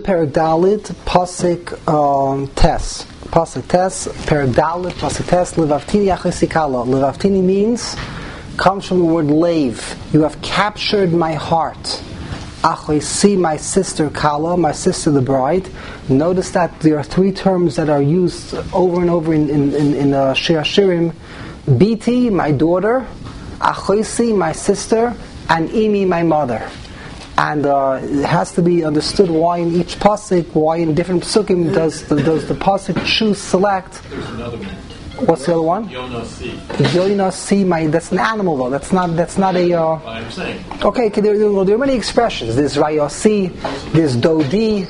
Perek Dalit, Pasuk Tes. Pasuk Tes, Perek Dalit, Pasuk Tes, Levaftini Achaysi Kala. Levaftini means, comes from the word lave. You have captured my heart. Achaysi, my sister Kala, my sister the bride. Notice that there are three terms that are used over and over in Shir Hashirim. Biti, my daughter. Achaysi, my sister. And Imi, my mother. And it has to be understood why in each pasuk, why in different pasukim does the pasuk choose, select. There's another one. What's the other one? Yonah C. Yonah C. That's an animal though. That's not a. I'm saying. Okay, there are many expressions. There's Rayosi, there's Dodi,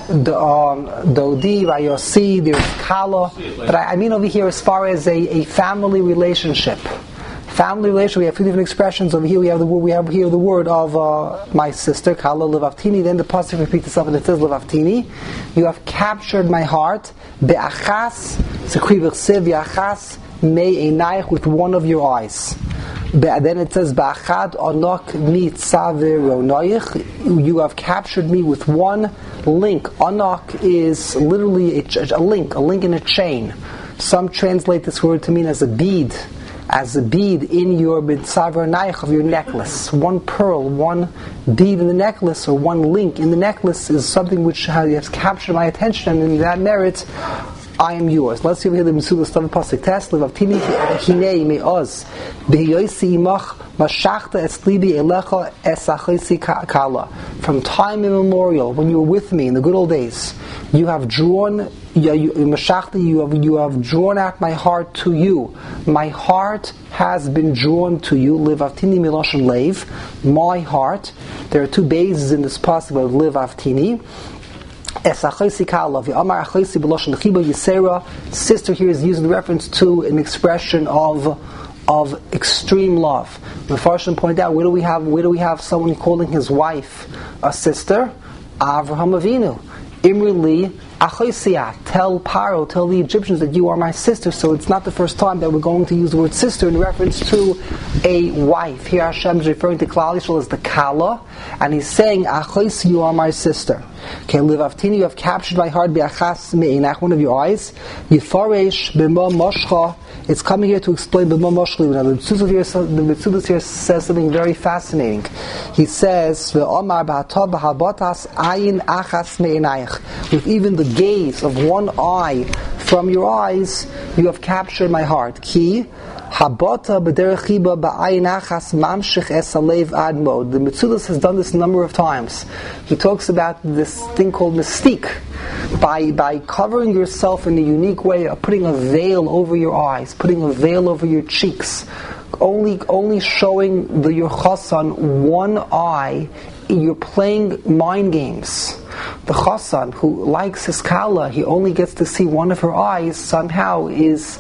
Dodi, Rayosi, there's Kala. But I mean over here as far as a family relationship. Family relation, we have two different expressions. Over here we have the word of my sister, Kala Levaftini. Then the pasuk repeats itself and it says Levaftini. You have captured my heart. Be'achas, Sekriv Siv Yachas Mei Einayich, with one of your eyes. Then it says Ba'achad Anok Mi Tzaver Ronoich. You have captured me with one link. Anok is literally a link in a chain. Some translate this word to mean as a bead in your mitzaver naich of your necklace. One pearl, one bead in the necklace, or one link in the necklace is something which has captured my attention, and in that merit, I am yours. Let's see over here the Mesulah Stav Pasuk Tes Levaftini Hinei Me'oz Be'yosi Imach Mashachta Es Libi Elecha Es Achaysi Kala. From time immemorial, when you were with me in the good old days, you have drawn. Mashachta, you have drawn out my heart to you. My heart has been drawn to you. Levaftini Miloshen Leiv, my heart. There are two bases in this pasuk of Levaftini. Sister here is using reference to an expression of extreme love. The Farshim point out, where do we have someone calling his wife a sister? Avraham Avinu. Imri Achosiyah, tell Paro, tell the Egyptians that you are my sister. So it's not the first time that we're going to use the word sister in reference to a wife. Here Hashem is referring to Klal Yisrael as the Kala, and he's saying, Achos, you are my sister. Okay, Levaftini, you have captured my heart, Be'achas me'inach, one of your eyes. Yifaresh b'ma moshcha. It's coming here to explain b'ma moshcha. Now the Metzudas here says something very fascinating. He says, Ve'omar b'hatav b'habotas ayin achas me'inach. With even the gaze of one eye from your eyes, you have captured my heart. Ki habota b'derechiba ba'ayin achas mamshich es alev admod. The Metzudas has done this a number of times. He talks about this thing called mystique. By covering yourself in a unique way, of putting a veil over your eyes, putting a veil over your cheeks, only showing your chasan one eye, you're playing mind games. The chasan who likes his kala, he only gets to see one of her eyes, somehow is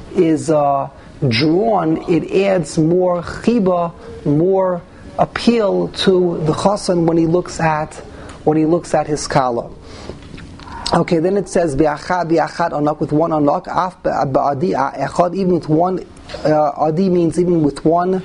drawn. It adds more chiba, more appeal to the chasan when he looks at his kala. Okay, then it says bi'achad anak, with one anak, af ba'adi echad, even with one adi means even with one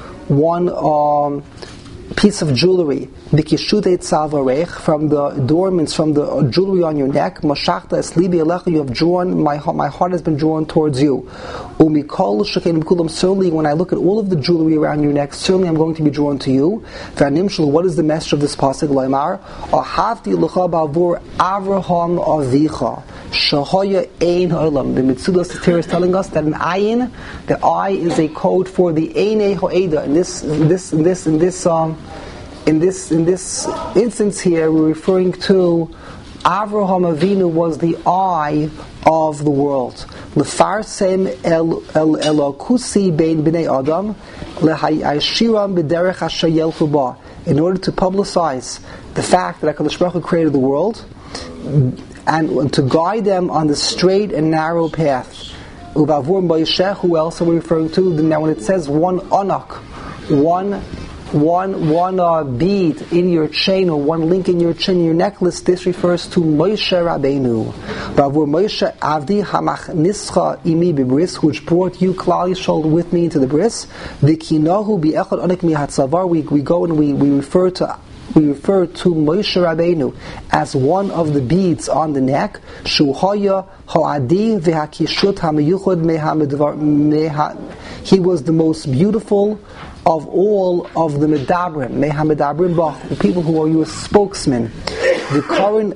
piece of jewelry. Bikishutei tzavarech, from the adornments, from the jewelry on your neck. Mashachta eslibi elecha, you have drawn, my heart has been drawn towards you. Umikol shekein b'kulam, certainly when I look at all of the jewelry around your neck, certainly I'm going to be drawn to you. V'animshul, what is the message of this pasuk? Laimar, ahavti lecha ba'avur Avraham avicha, shahoya ein ha'olam. The Metzudas here is telling us that an ayin, the eye is a code for the einei ha'eda. In this instance here, we're referring to Avraham Avinu was the eye of the world. Lefarsem elokusi bein bnei adam lehayashiram b'derech asher yelchu ba. In order to publicize the fact that HaKadosh Baruch Hu created the world and to guide them on the straight and narrow path. Ubavur Moshe, who else are we referring to? Now, when it says one anak, one bead in your chain, or one link in your chain, in your necklace, this refers to Moshe Rabbeinu. Bavur Moshe Avdi Hamachnischa Imi Bibris, which brought you Klal Yisrael with me into the bris. Vikinahu Bi'echad Anik Mi Hatzavar. We go and we refer to we refer to Moshe Rabbeinu as one of the beads on the neck. Shuhaya ha'adi v'hakishut ha'meyuchad he was the most beautiful of all of the Medabrim, the people who are your spokesmen. V'karin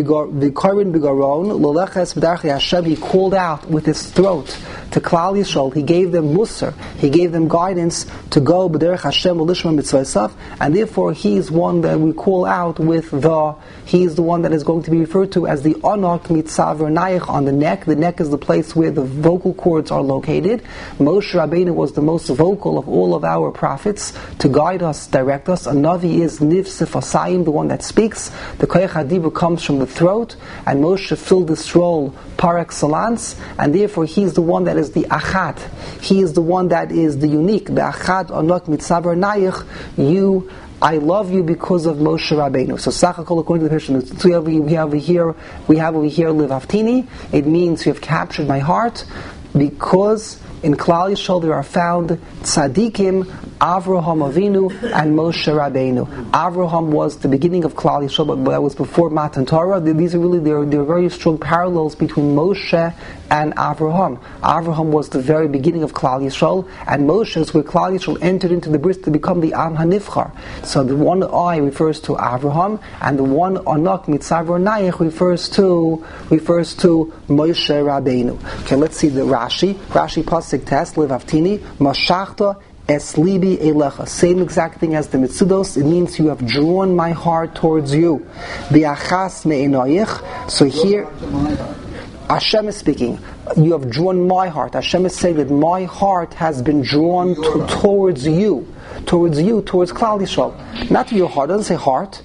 bigaron l'leches b'darchei Hashem, he called out with his throat to Klal Yisrael. He gave them musar, he gave them guidance to go b'derech Hashem l'lishma mitzvaysav, and therefore he is one that we call out with he is the one that is going to be referred to as the Anak Mitzaver Nayach on the neck. The neck is the place where the vocal cords are located. Moshe Rabbeinu was the most vocal of all of our prophets to guide us, direct us. A Navi is Niv Sifasayim, the one that speaks. The Koyach HaDibur comes from the throat, and Moshe filled this role par excellence, and therefore he is the one that is the Achad. He is the one that is the unique. The Achad Anak Mitzaver Nayach, I love you because of Moshe Rabbeinu. So Sachakol, according to the Christian, we have over here Livaftini. It means you have captured my heart, because in Klal Yisrael there are found tzaddikim, Avraham Avinu and Moshe Rabbeinu. Avraham was the beginning of Klal Yisrael, but that was before Matan Torah. These are really there are very strong parallels between Moshe and Avraham. Avraham was the very beginning of Klal Yisrael, and Moshe is where Klal Yisrael entered into the bris to become the Am HaNivchar. So the one eye refers to Avraham, and the one Anak Mitzaver Nayach refers to Moshe Rabbeinu. Okay, let's see the Rashi. Rashi Pasuk Test Livaftini Mashachta Es libi elecha. Same exact thing as the Mitzudos. It means you have drawn my heart towards you. Biachas me'enoyich. So here Hashem is speaking. You have drawn my heart. Hashem is saying that my heart has been drawn towards you, towards Klal Yisrael. Not to your heart. It doesn't say heart.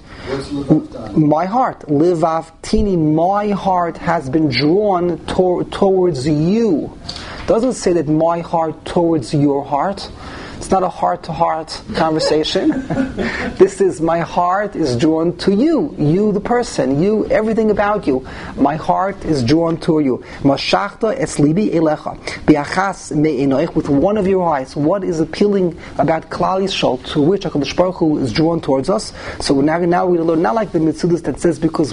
My heart, Livaftini, my heart has been drawn towards you. Doesn't say that my heart towards your heart. It's not a heart-to-heart conversation. This is, my heart is drawn to you the person, you, everything about you. My heart is drawn to you. Mashachta es libi elecha, biachas me'enoich, with one of your eyes. What is appealing about Klal Yisrael, to which HaKadosh Baruch Hu is drawn towards us? So now we learn, not like the Mitzudas that says because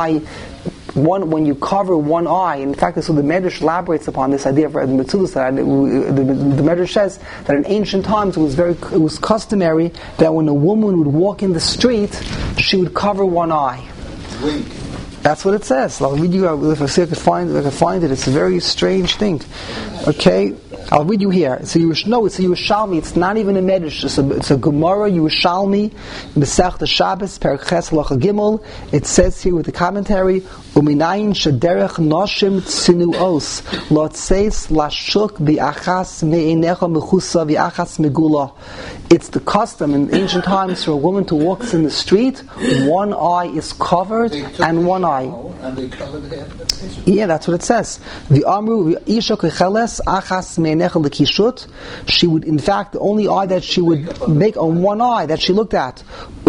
when you cover one eye, in fact, so the Medrash elaborates upon this idea of the Mitzudas, that the Medrash says that in ancient times it was customary that when a woman would walk in the street, she would cover one eye. Wink. That's what it says. I'll read you, if I could find it. It's a very strange thing. Okay? I'll read you here. It's a Yerushalmi. It's not even a Medrash. It's a Gemara Yerushalmi, Masechta Shabbos, Perek Ches Halacha Gimel. It says here with the commentary, Uminayin shederech noshim tsinuos lotzeis lashuk biachas me'enecha mechusa biachas megula. It's the custom in ancient times for a woman to walk in the street, one eye is covered and one eye. And they covered half the face. Yeah, that's what it says. The Amru Isha Kecheles Achas Me'enecha Lekishut. She would, in fact, the only eye that she would make on one eye that she looked at,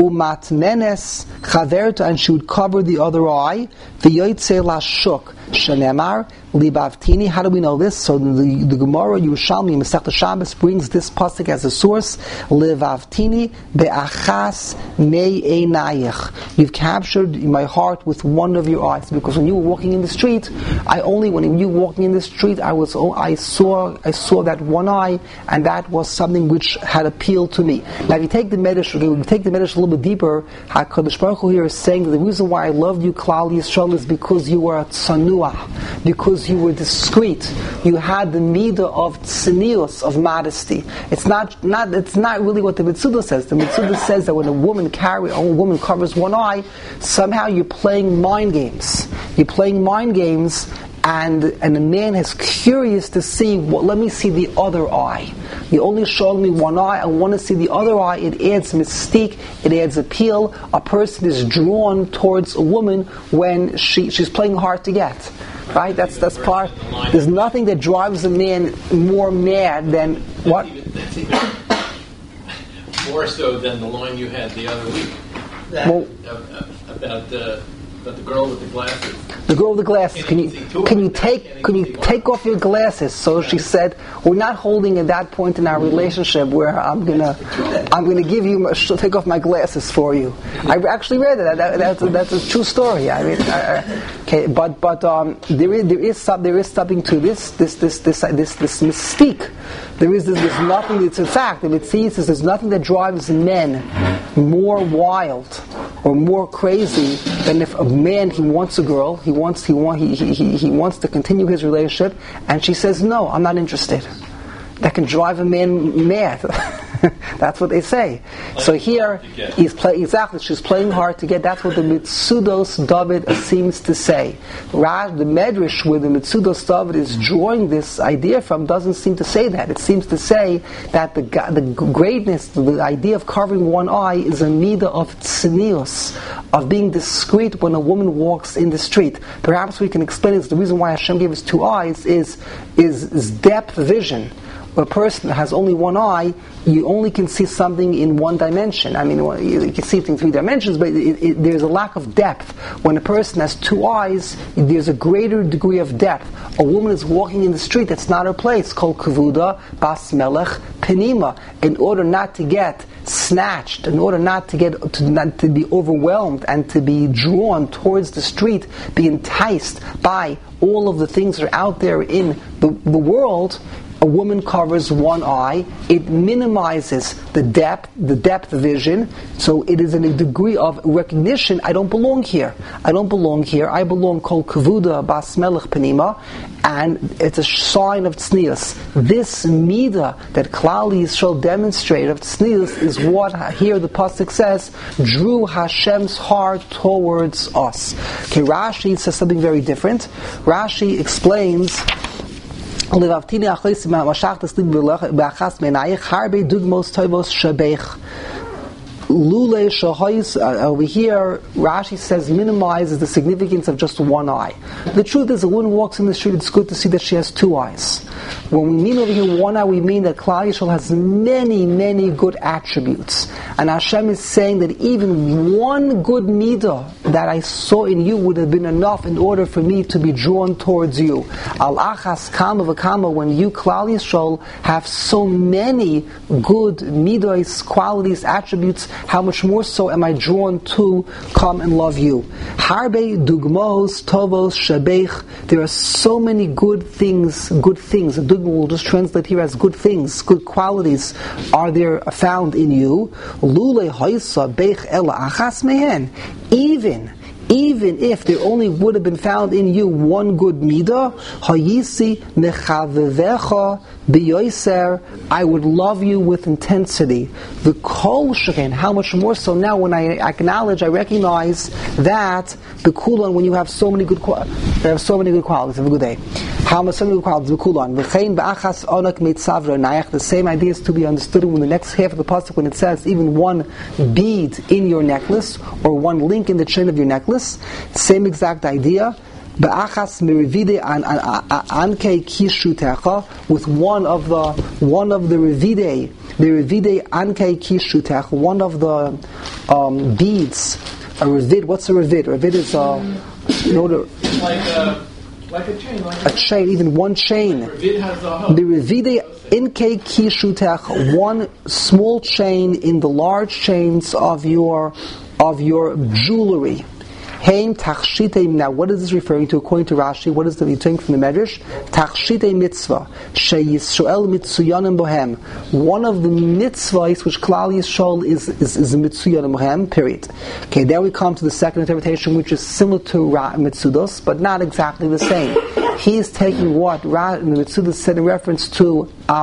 Umatnenes Chaverta, and she would cover the other eye. V'yoytze Lashuk Shenemar Libaftini. How do we know this? So the Gemara Yerushalmi Masechta Shabbos brings this pasuk as a source. Libaftini be'achas me'enayich. You've captured my heart with one of your eyes, because when you were walking in the street, when you were walking in the street, I saw that one eye, and that was something which had appealed to me. Now, if you take the Medrash a little bit deeper, HaKadosh Baruch Hu here is saying that the reason why I loved you, Klal Yisrael, is because you were a tzanua, because you were discreet. You had the midah of tznius, of modesty. It's not really what the Mitzudah says. The Mitzudah says that when a woman covers one eye, somehow you're playing mind games. You're playing mind games, and a man is curious to see, let me see the other eye. You only showed me one eye, I want to see the other eye. It adds mystique, it adds appeal. A person is drawn towards a woman when she's playing hard to get. Right? That's part. There's nothing that drives a man more mad than what? That's even more so than the line you had the other week. About the girl with the glasses. The girl with the glasses. Can you take off your glasses? So she said, we're not holding at that point in our relationship where I'm gonna give you, take off my glasses for you. I actually read it. That's a true story. I mean, okay, but there is something to this mystique. There's nothing. It's a fact. If it sees there's nothing that drives men more wild or more crazy than if a man, he wants a girl, he wants to continue his relationship, and she says, no, I'm not interested. That can drive a man mad. That's what they say. So here, she's playing hard to get. That's what the Mitzudos David seems to say. The Medrash, where the Mitzudos David is drawing this idea from, doesn't seem to say that. It seems to say that the greatness, the idea of covering one eye, is a midah of tznius, of being discreet when a woman walks in the street. Perhaps we can explain it. The reason why Hashem gave us two eyes is depth vision. A person that has only one eye, you only can see something in one dimension. I mean, you can see it in 3 dimensions, but there's a lack of depth. When a person has 2 eyes, there's a greater degree of depth. A woman is walking in the street, that's not her place. Kol kavuda, bas melech, penima. In order not to get snatched, in order not to be overwhelmed and to be drawn towards the street, be enticed by all of the things that are out there in the world, a woman covers one eye. It minimizes the depth vision, so it is in a degree of recognition. I don't belong here. I belong kol kavuda bas melech penima, and it's a sign of tznius. This midah that Klal Yisrael demonstrate of tznius is what here the pasuk says drew Hashem's heart towards us. Okay, Rashi says something very different. Rashi explains. Over here, Rashi says minimizes the significance of just one eye. The truth is, a woman walks in the street, it's good to see that she has 2 eyes. When we mean over here one eye, we mean that Klal Yisrael has many, many good attributes. And Hashem is saying that even one good midah that I saw in you would have been enough in order for me to be drawn towards you. Al achas kama v'kama, when you, Klal Yisrael, have so many good midos, qualities, attributes, how much more so am I drawn to come and love you? Harbe dugmos tovos shabeich. There are so many good things. A dugma will just translate here as good things, good qualities are there found in you. Lule haisa beich ela achas mehen. Even if there only would have been found in you one good midah, hayisi mechavevecha biyoser, I would love you with intensity. The kol sheken, how much more so now when I acknowledge, I recognize that the kulan, when you have so many good qualities, have a good day. How much so many good qualities, the kulan. V'chein ba'achas onak mitzavra nayach. The same idea is to be understood in the next half of the pasuk when it says even one bead in your necklace or one link in the chain of your necklace. Same exact idea. Ba'achas merivide anke kishutecha, with one of the revide anke kishutecha, one of the beads. A revid. What's a revid? A revid is like a chain. A chain, even one chain. The revide inke kishutech, one small chain in the large chains of your jewelry. Heim tachshite. Now, what is this referring to? According to Rashi, what is the return from the Medrash? Tachshite mitzvah she Yisrael mitzuyanim bohem. One of the mitzvahs which Klal Yisrael is mitzuyanim bohem. Period. Okay, then we come to the second interpretation, which is similar to mitzudos, but not exactly the same. He is taking what Mitzudos said in reference to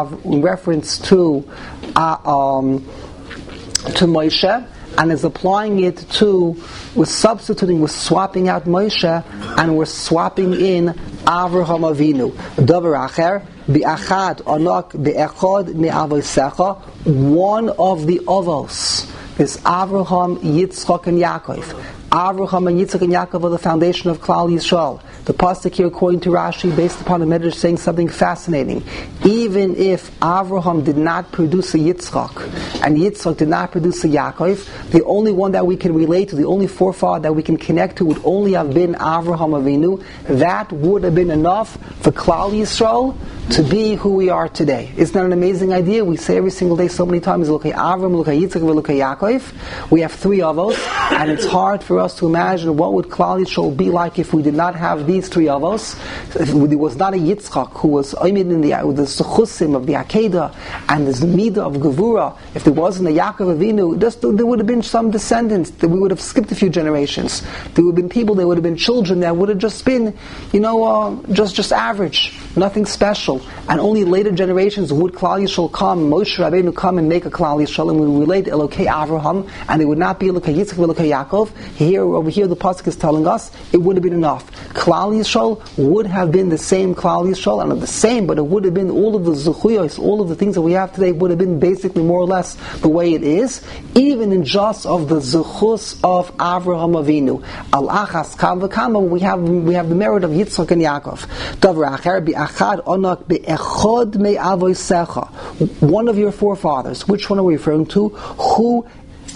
Moshe, and is applying it to, we're swapping out Moshe, and we're swapping in Avraham Avinu. Davar acher, bi'achad anak bi'echad me'avosecha, one of the avos is Avraham, Yitzchak, and Yaakov. Avraham and Yitzchak and Yaakov are the foundation of Klal Yisrael. The pasuk here, according to Rashi, based upon the Medrash, saying something fascinating. Even if Avraham did not produce a Yitzchak, and Yitzchak did not produce a Yaakov, the only one that we can relate to, the only forefather that we can connect to, would only have been Avraham Avinu. That would have been enough for Klal Yisrael to be who we are today. Isn't that an amazing idea? We say every single day so many times, look at Avram, look at Yitzchak, look at Yaakov. We have three avos, and it's hard for us to imagine what would Klal Yisrael be like if we did not have these three avos. If there was not a Yitzchak who was oimid in the Sechusim of the Akedah and the Midah of Gevura, if there wasn't a Yaakov Avinu, there would have been some descendants that we would have skipped a few generations. There would have been people, there would have been children that would have just been, just average, nothing special. And only later generations would Klal Yisrael come, Moshe Rabbeinu come and make a Klal Yisrael, and we relate Elokei Avraham, and it would not be Elokei Yitzchak, Elokei Yaakov. Over here the pasuk is telling us it would have been enough. Klal Yisrael would have been the same Klal Yisrael, and not the same, but it would have been all of the Zuchuyos, all of the things that we have today would have been basically more or less the way it is, even in just of the Zuchus of Avraham Avinu. Al Achas Kam V'Kama, we have the merit of Yitzchak and Yaakov. Davar Acher Bi'achad Onak Be'echod Me'avoisecha. One of your forefathers. Which one are we referring to? Who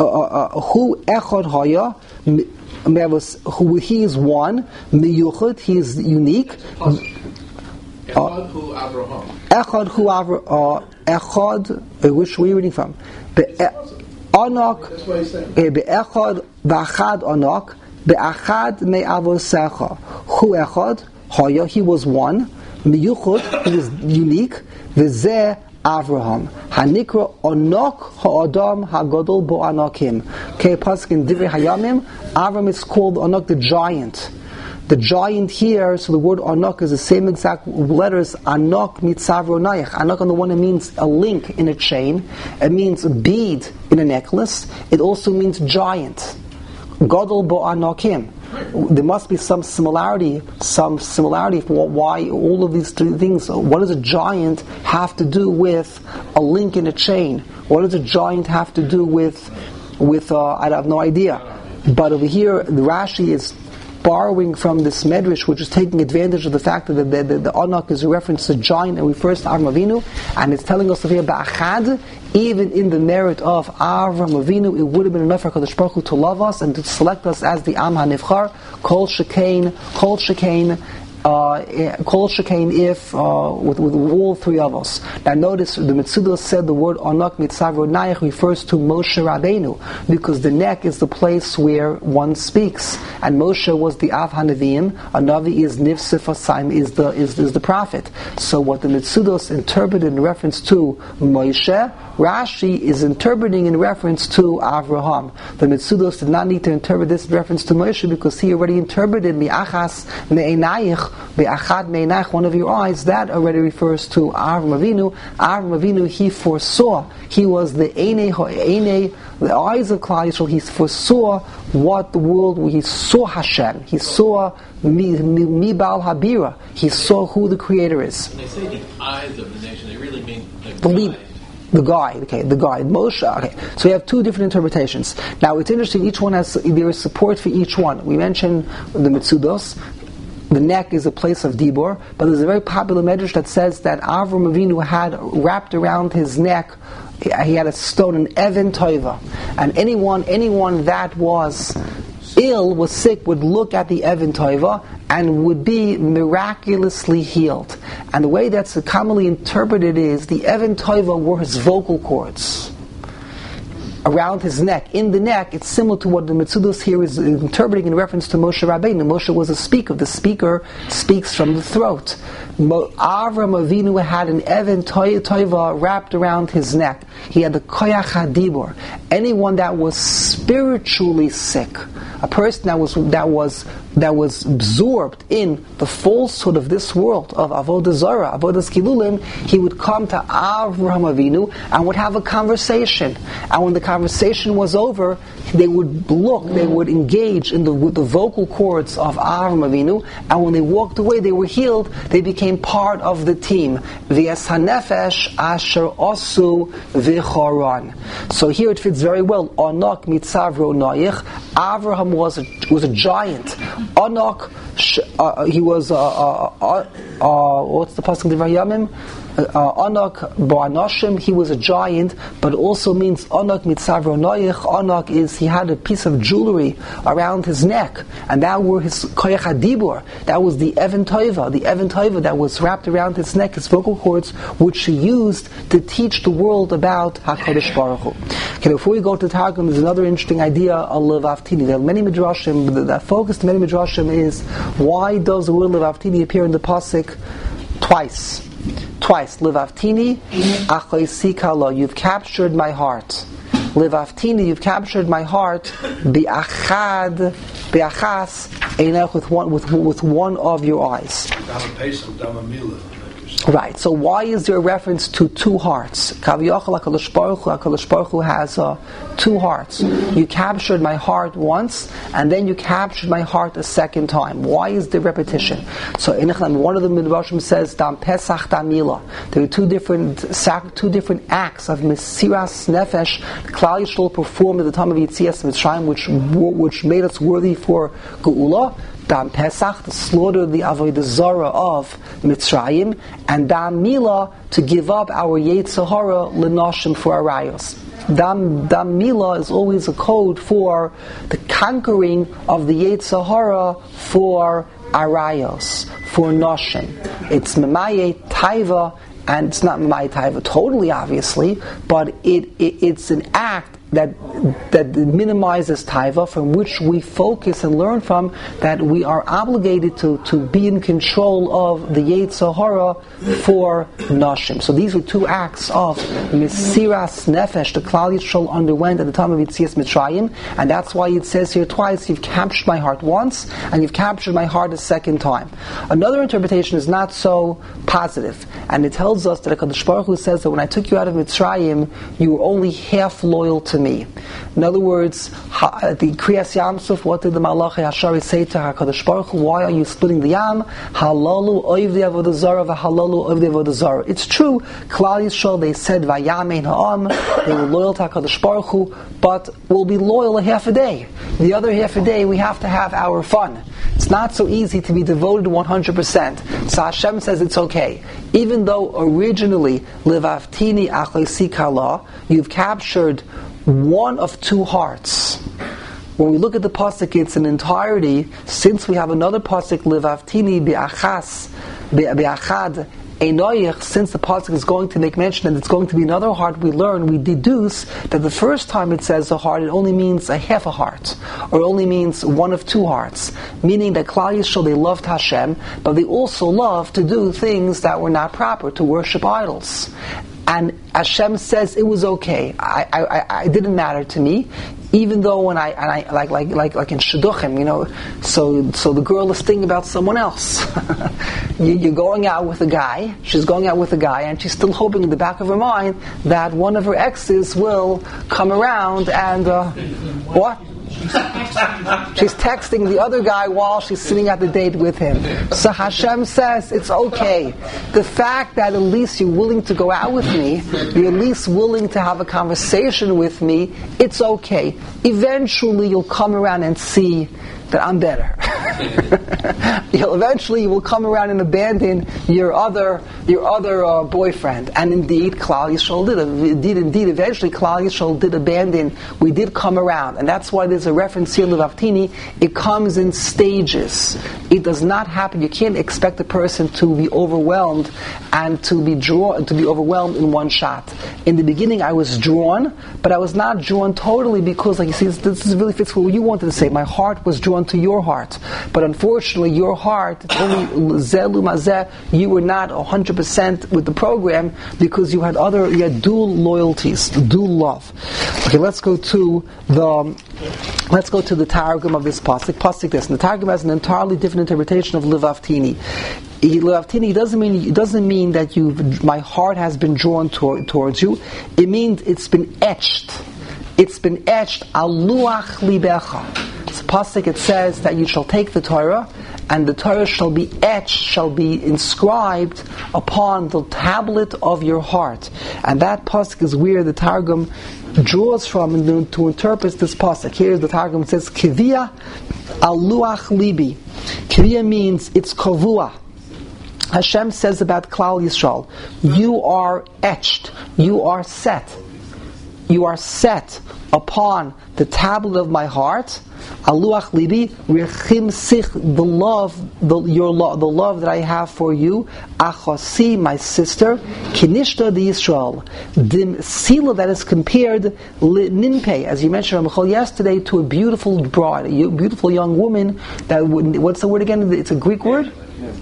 Echod Haya, who he is one, Miyuchad, he is unique. Echad Hu Avraham. Echad Hu Avraham. Echad, which are we reading from? Onak, Be'echad Ba'achad Onak, Be'achad Me'avoisecha. Who Echad Haya, he was one. Miyuchad, he is unique. V'zeh Avraham. Hanikra Onok Ha'adam Hagadol Bo Anakim. Okay, pasuk in Divrei Hayamim, Avram is called Onok, the giant. The giant here, so the word Onok is the same exact letters, Anok Mitzavro Nayach. Anok on the one, it means a link in a chain. It means a bead in a necklace. It also means giant. Gadol Bo Anakim. There must be some similarity for why all of these three things. What does a giant have to do with a link in a chain? What does a giant have to do with I have no idea. But over here, the Rashi is borrowing from this Medrash, which is taking advantage of the fact that the Anak is a reference to giant and refers to Avram Avinu, and it's telling us over here, Ba'achad, even in the merit of Avram Avinu, it would have been enough for HaKadosh Baruch Hu to love us and to select us as the Am HaNivchar, Kol Shekain, if with all three of us. Now notice the Metzudos said the word Anak Mitzavro Nayach refers to Moshe Rabbeinu, because the neck is the place where one speaks, and Moshe was the Av HaNeviim. A Navi is Niv Sifasayim, is the prophet. So what the Metzudos interpreted in reference to Moshe, Rashi is interpreting in reference to Avraham. The Metzudos did not need to interpret this in reference to Moshe, because he already interpreted Mi'achas Me'enayich, Be'achad Me'enayich, one of your eyes. That already refers to Avram Avinu. Avram Avinu, he foresaw. He was the the eyes of Klal Yisrael. He foresaw what the world. He saw Hashem. He saw Mibal Habira. He saw who the Creator is. When they say the eyes of the nation, they really mean the guide, Moshe. Okay, so we have two different interpretations. Now it's interesting. Each one there is support for each one. We mentioned the Metzudos. The neck is a place of Dibor, but there's a very popular medrash that says that Avram Avinu had wrapped around his neck, he had a stone, an Even Toiva, and anyone that was ill, was sick, would look at the Even Toiva and would be miraculously healed. And the way that's commonly interpreted is the Even Toiva were his vocal cords around his neck. In the neck, it's similar to what the Metzudos here is interpreting in reference to Moshe Rabbeinu. Moshe was a speaker. The speaker speaks from the throat. Avram Avinu had an Even Toiva wrapped around his neck. He had the Koyach HaDibor. Anyone that was spiritually sick, a person that was absorbed in the falsehood of this world, of Avodah Zarah, Avodas Kilulim, he would come to Avraham Avinu and would have a conversation. And when the conversation was over, they would engage with the vocal cords of Avraham Avinu, and when they walked away, they were healed. They became part of the team. V'es hanefesh asher osu v'choran. So here it fits very well. Anak mitzavro noich. Avraham was a giant. Anak, he was what's the pasuk in Vayamim? Anak Bo'anoshim, he was a giant, but also means Anak mitzavro noich. Anak is, he had a piece of jewelry around his neck, and that were his koyach hadibur. That was the Even Toiva that was wrapped around his neck, his vocal cords, which he used to teach the world about HaKadosh Baruch Hu. Okay, before we go to Targum, there's another interesting idea of Levaftini. There are many midrashim. The focus of many midrashim is, why does the word Levaftini appear in the pasuk twice? Levaftini, achoisi kala. You've captured my heart. Levaftini, you've captured my heart. Bi'achas, einach, with one of your eyes. Right. So why is there a reference to two hearts? Kaviyachal HaKadosh Baruch Hu has two hearts. You captured my heart once, and then you captured my heart a second time. Why is the repetition? So one of the midrashim says Dam Pesach Dam Mila. There are two different acts of Mesiras Nefesh Klal Yisrael performed at the time of Yetzias Mitzrayim, which made us worthy for Geula. Dam Pesach, the slaughter of the Avodah Zarah of Mitzrayim, and Dam Mila, to give up our Yetzer Hara L'Noshim for Arayos. Dam Mila is always a code for the conquering of the Yetzer Hara for Arayos, for Noshim. It's Memaye Taiva, and it's not Memaye Taiva totally, obviously, but it's an act that minimizes taiva, from which we focus and learn from that we are obligated to be in control of the Yetzer Hara for Nashim. So these were two acts of Mesiras Nefesh the Klal Yisrael underwent at the time of Yetzias Mitzrayim, and that's why it says here twice, you've captured my heart once, and you've captured my heart a second time. Another interpretation is not so positive, and it tells us that HaKadosh Baruch Hu says that when I took you out of Mitzrayim, you were only half loyal to me. In other words, at the Kriyas Yamsuf, what did the Malachi Hashari say to HaKadosh Baruch Hu? Why are you splitting the Yam? Halalu oivdei avodah zarah v'halalu oivdei avodah zarah. It's true, Klal Yisrael, they said Vayamein ha'am, they were loyal to HaKadosh Baruch Hu, but we'll be loyal a half a day. The other half a day, we have to have our fun. It's not so easy to be devoted 100%. So Hashem says it's okay. Even though originally, Levaftini achoisi kala, you've captured one of two hearts. When we look at the pasuk, it's in entirety. Since we have another pasuk, Levaftini bi'achad einoich, since the pasuk is going to make mention that it's going to be another heart, we deduce that the first time it says a heart, it only means a half a heart, or only means one of two hearts, meaning that Klal Yisrael, they loved Hashem, but they also loved to do things that were not proper, to worship idols. And Hashem says it was okay. I didn't matter to me, even though when I like in Shidduchim, so the girl is thinking about someone else. You're going out with a guy. She's going out with a guy, and she's still hoping in the back of her mind that one of her exes will come around and what? She's texting the other guy while she's sitting at the date with him. So Hashem says it's okay. The fact that at least you're willing to go out with me, you're at least willing to have a conversation with me, it's okay. Eventually you'll come around and see that I'm better. Eventually you will come around and abandon your other boyfriend. And indeed, Klal Yisrael did. Indeed, eventually Klal Yisrael did abandon. We did come around. And that's why there's a reference here, Levaftini. It comes in stages. It does not happen. You can't expect a person to be overwhelmed and to be overwhelmed in one shot. In the beginning I was drawn, but I was not drawn totally because, like you see, this really fits what you wanted to say. My heart was drawn to your heart. But unfortunately, your heart, it's only zelu mazeh, you were not 100% with the program because you had dual loyalties, dual love. Okay, let's go to the Targum of this pasuk. Pasuk this. And the Targum has an entirely different interpretation of Levaftini. Levaftini doesn't mean that my heart has been drawn towards you. It means it's been etched it's been etched al luach libecha. It's a pasuk. It says that you shall take the Torah, and the Torah shall be etched, shall be inscribed upon the tablet of your heart. And that pasuk is where the Targum draws from to interpret this pasuk. Here's the Targum. It says kivia al luach libi. Kivia means it's kavua. Hashem says about Klal Yisrael, you are etched, you are set upon the tablet of my heart. Aluach libi, rechim sich, the love that I have for you. Achasi, my sister, kinishta the Yisrael, the sila that is compared ninpei, as you mentioned Michal yesterday, to a beautiful bride, a beautiful young woman. That what's the word again? It's a Greek word.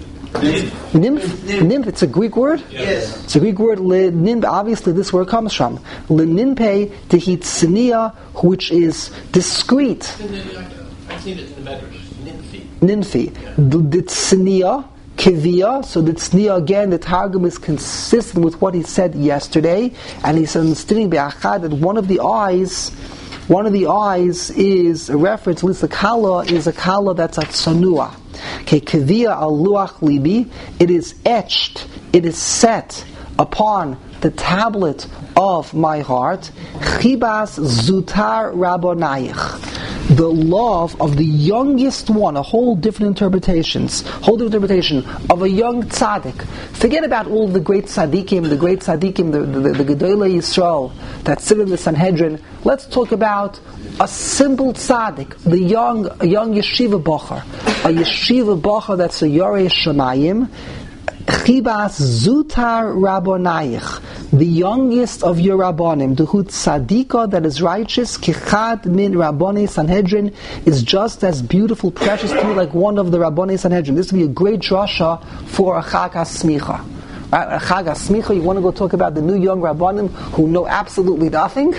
Nymph. It's a Greek word? Yes. It's a Greek word. Nymph, obviously this word comes from. Nymphe tehitsenia, which is discreet. I've seen it in the Medrash. Nymphi. The tzenia, kivia. So the tzenia again, the Targum is consistent with what he said yesterday. And he's understanding be'achad that one of the eyes is a reference, at least a kala is a kala that's a tsanua. Okay, kavia al luach libi, it is etched, it is set upon the tablet of my heart. Chibas zutar rabonayich, the love of the youngest one, a whole different interpretation of a young tzaddik. Forget about all the great tzaddikim, the Gedolei Yisrael that sit in the Sanhedrin. Let's talk about a simple tzaddik, a young yeshiva bocher, that's a Yorei Shemayim. Chibas zutar rabonayich, the youngest of your rabbonim, duhu tzadika, that is righteous, kichad min rabbonei Sanhedrin, is just as beautiful, precious to me like one of the rabbonei Sanhedrin. This will be a great drasha for a chag ha-smicha. Right? A chag ha-smicha, you want to go talk about the new young rabbonim who know absolutely nothing,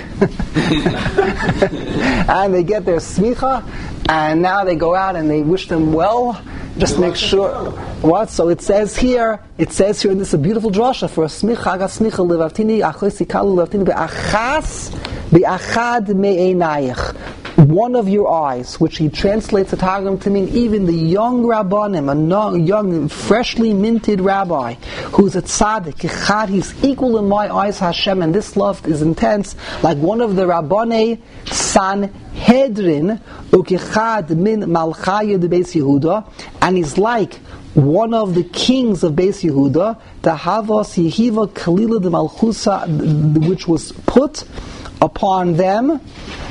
and they get their smicha, and now they go out and they wish them well. Just make sure. What? So it says here, and this is a beautiful drasha for a smicha, smicha levaftini, achos ikalu levaftini be'achas be'achad me'enayich. One of your eyes, which he translates the Targum to mean even the young rabbanim, a young, freshly minted rabbi, who's a tzaddik, echad, he's equal in my eyes, Hashem, and this love is intense, like one of the rabbanei Sanhedrin, ukechad min malchaya de Beis Yehuda, and he's like one of the kings of Beis Yehuda, the Havos Yehiva Kalila de Malchusa, which was put upon them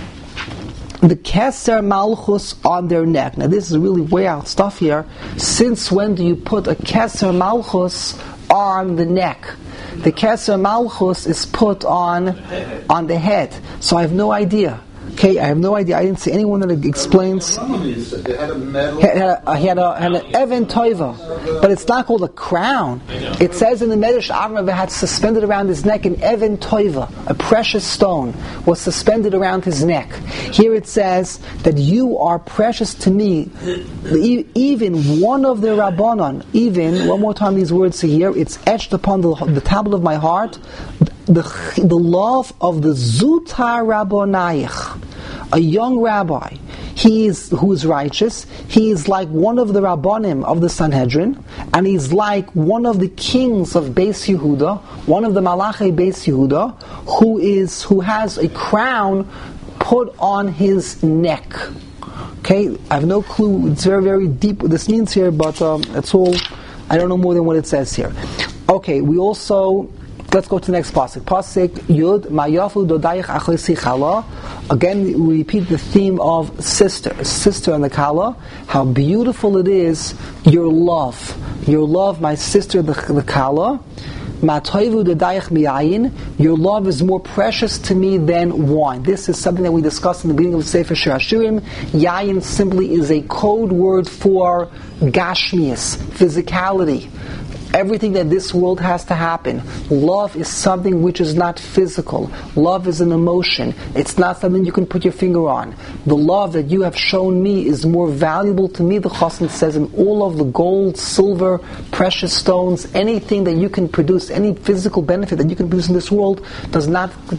the Keser Malchus on their neck. Now this is really way out stuff here. Since when do you put a Keser Malchus on the neck? The Keser Malchus is put on the head. So I have no idea. Okay, I have no idea. I didn't see anyone that explains. They had a medal. He had an Even Toiva, but it's not called a crown. It says in the Medrash Avram had suspended around his neck an Even Toiva, a precious stone, was suspended around his neck. Here it says that you are precious to me. Even one of the Rabbanon, even, one more time these words here, it's etched upon the tablet of my heart, the love of the Zutar Rabbonayich, a young rabbi, who is righteous. He is like one of the Rabbanim of the Sanhedrin, and he's like one of the kings of Beis Yehuda, one of the Malachei Beis Yehuda, who has a crown put on his neck. Okay, I have no clue. It's very, very deep what this means here, but that's all. I don't know more than what it says here. Okay, let's go to the next pasuk. Pasuk Yud Mayafu Dodayich Achossi Chala. Again, we repeat the theme of sister and the Kala. How beautiful it is, your love, my sister, the Kala. Matoivu Dodayich Miyayin. Your love is more precious to me than wine. This is something that we discussed in the beginning of Sefer Shir Hashirim. Yayin simply is a code word for gashmias, physicality. Everything that this world has to happen. Love is something which is not physical. Love is an emotion. It's not something you can put your finger on. The love that you have shown me is more valuable to me, the Chassan says, in all of the gold, silver, precious stones, anything that you can produce, any physical benefit that you can produce in this world is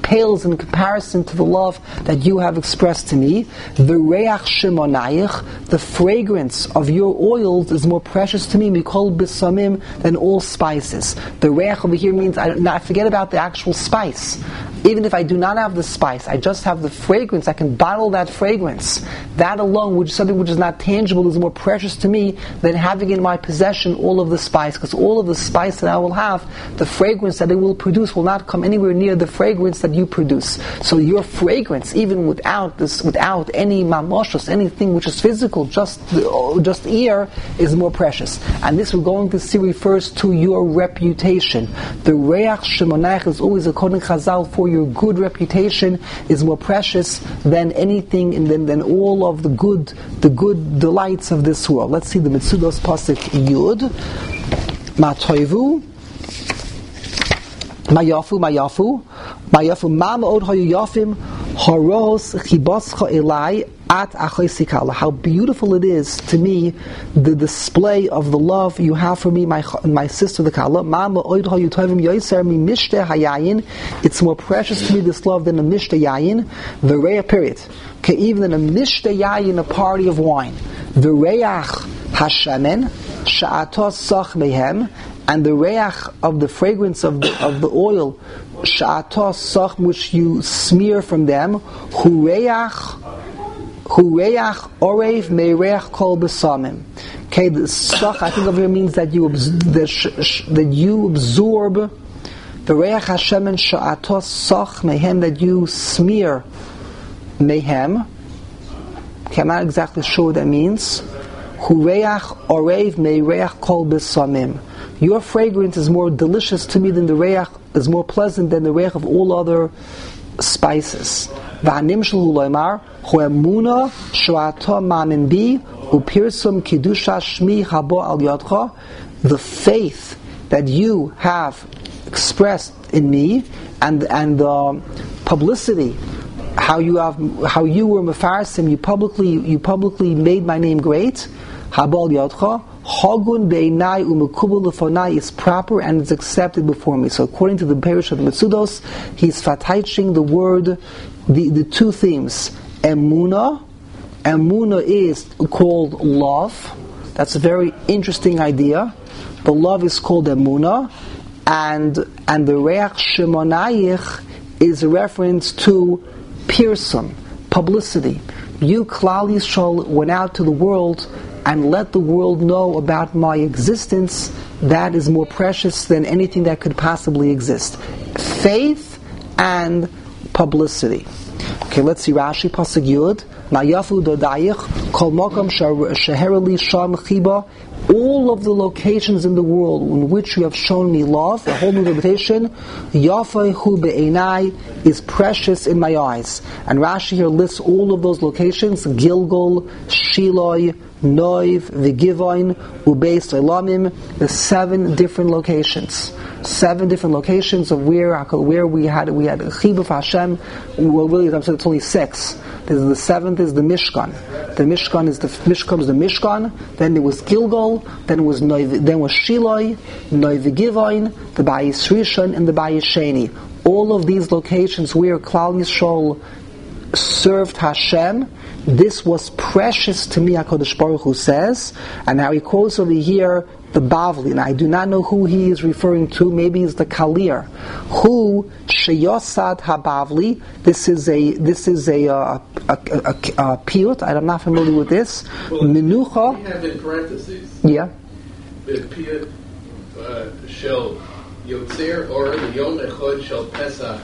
pales in comparison to the love that you have expressed to me. The reach shemonayich, the fragrance of your oils is more precious to me, mikol bisamim, than all spices. The reach over here means I forget about the actual spice. Even if I do not have the spice, I just have the fragrance, I can bottle that fragrance. That alone, which is something which is not tangible, is more precious to me than having in my possession all of the spice, because all of the spice that I will have, the fragrance that it will produce will not come anywhere near the fragrance that you produce. So your fragrance, even without any mamoshos, anything which is physical, just ear, is more precious. And this we're going to see refers to your reputation. The reach shemonayich is always, according to Chazal, for your good reputation is more precious than anything, and than all of the good delights of this world. Let's see the Mitzudos Pasuk Yud. Ma'toivu, Mayafu, Ma ma'od hayu yafim, haros chibascha elai at achoisikala. How beautiful it is to me, the display of the love you have for me, my sister the Kala. Ma ma'od hayu tovim yoiser mi mishte hayayin. It's more precious to me, this love, than a mishte yayin. The reya, period. Okay, even a mishte yayin, a party of wine. The reyach hashemen sha'atos sach mehem. And the reach of the fragrance of the oil, sha'atos sach, which you smear from them, hureach orev meireach kol besamim. Okay, the sach, I think over here means that you absorb the reach hashemen sha'atos sach mehem, that you smear mehem. Okay, I'm not exactly sure what that means. Hureach orev meireach kol besamim. Your fragrance is more delicious to me than the reach, is more pleasant than the reach of all other spices. V'hanim shelu loymar, ho'emuna sho'ata ma'amin bi, u'pirsum kidusha shmi habo al yadcha. The faith that you have expressed in me, and the publicity, how you were mefarsim, you publicly made my name great. Habo al yadcha. Hagun be'inai u'mekubel lefonai is proper and is accepted before me. So according to the parish of the Mitzudos, he's fataiching the word, the two themes. Emuna is called love. That's a very interesting idea. The love is called emuna, and the reach shemonayich is a reference to pirsum, publicity. You, Klal Yisrael, went out to the world and let the world know about my existence. That is more precious than anything that could possibly exist. Faith and publicity. Okay, let's see Rashi, Pasuk Yud. Nayafu dodayich, kol makam sheherali sham chiba. All of the locations in the world in which you have shown me love, the whole new invitation, Yafahu be'enai, is precious in my eyes. And Rashi here lists all of those locations: Gilgal, Shiloh, Noiv, V'Givoin, Ubeis Elamim. The 7 different locations. 7 different locations of where we had Chibur of Hashem. Well, really, I'm saying it's only 6. The 7th is the Mishkan. The Mishkan is the Mishkan. Then there was Gilgal. Then was Noiv, then was Shiloh, Noiv V'Givoin, the Bayis Rishon, and the Bayis Sheni. All of these locations where Klal Yisrael served Hashem, this was precious to me, HaKadosh Baruch Hu says. And now he quotes over here the Bavli, and I do not know who he is referring to. Maybe it's the Kalir. Who sheyosad habavli? This is a piyut. I'm not familiar with this. Well, Menucha. We have in parentheses. Yeah. The piyut shel yotzer or the yom echad shel pesach.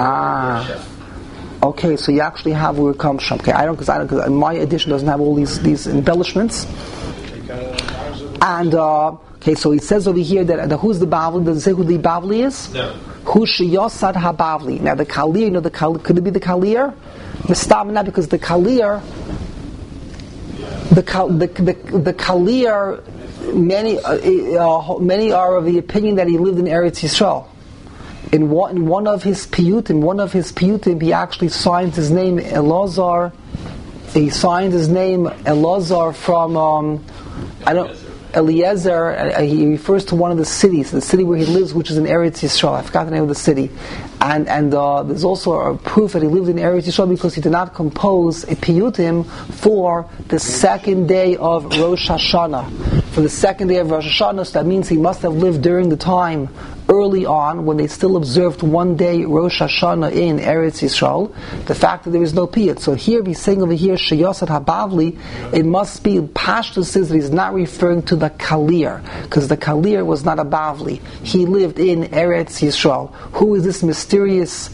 Okay, so you actually have where it comes from. Okay, I don't because my edition doesn't have all these embellishments. And okay, so it says over here that who's the Bavli? Does it say who the Bavli is? No. Who sheyosad habavli? Now the Kalir, could it be the Kalir? Mistamina, because the Kalir, the Kalir, many are of the opinion that he lived in Eretz Yisrael. In one of his piyutim, he actually signed his name Elazar. He signed his name Elazar from Eliezer, he refers to one of the cities, the city where he lives, which is in Eretz Yisrael. I forgot the name of the city. And there's also a proof that he lived in Eretz Yisrael because he did not compose a piyutim for the second day of Rosh Hashanah. For the second day of Rosh Hashanah, so that means he must have lived during the time early on, when they still observed one day Rosh Hashanah in Eretz Yisrael, the fact that there is no piyut. So here he's saying over here, Sheyosat Habavli, it must be, Pashtus says that he's not referring to the Kalir, because the Kalir was not a Bavli. He lived in Eretz Yisrael. Who is this mysterious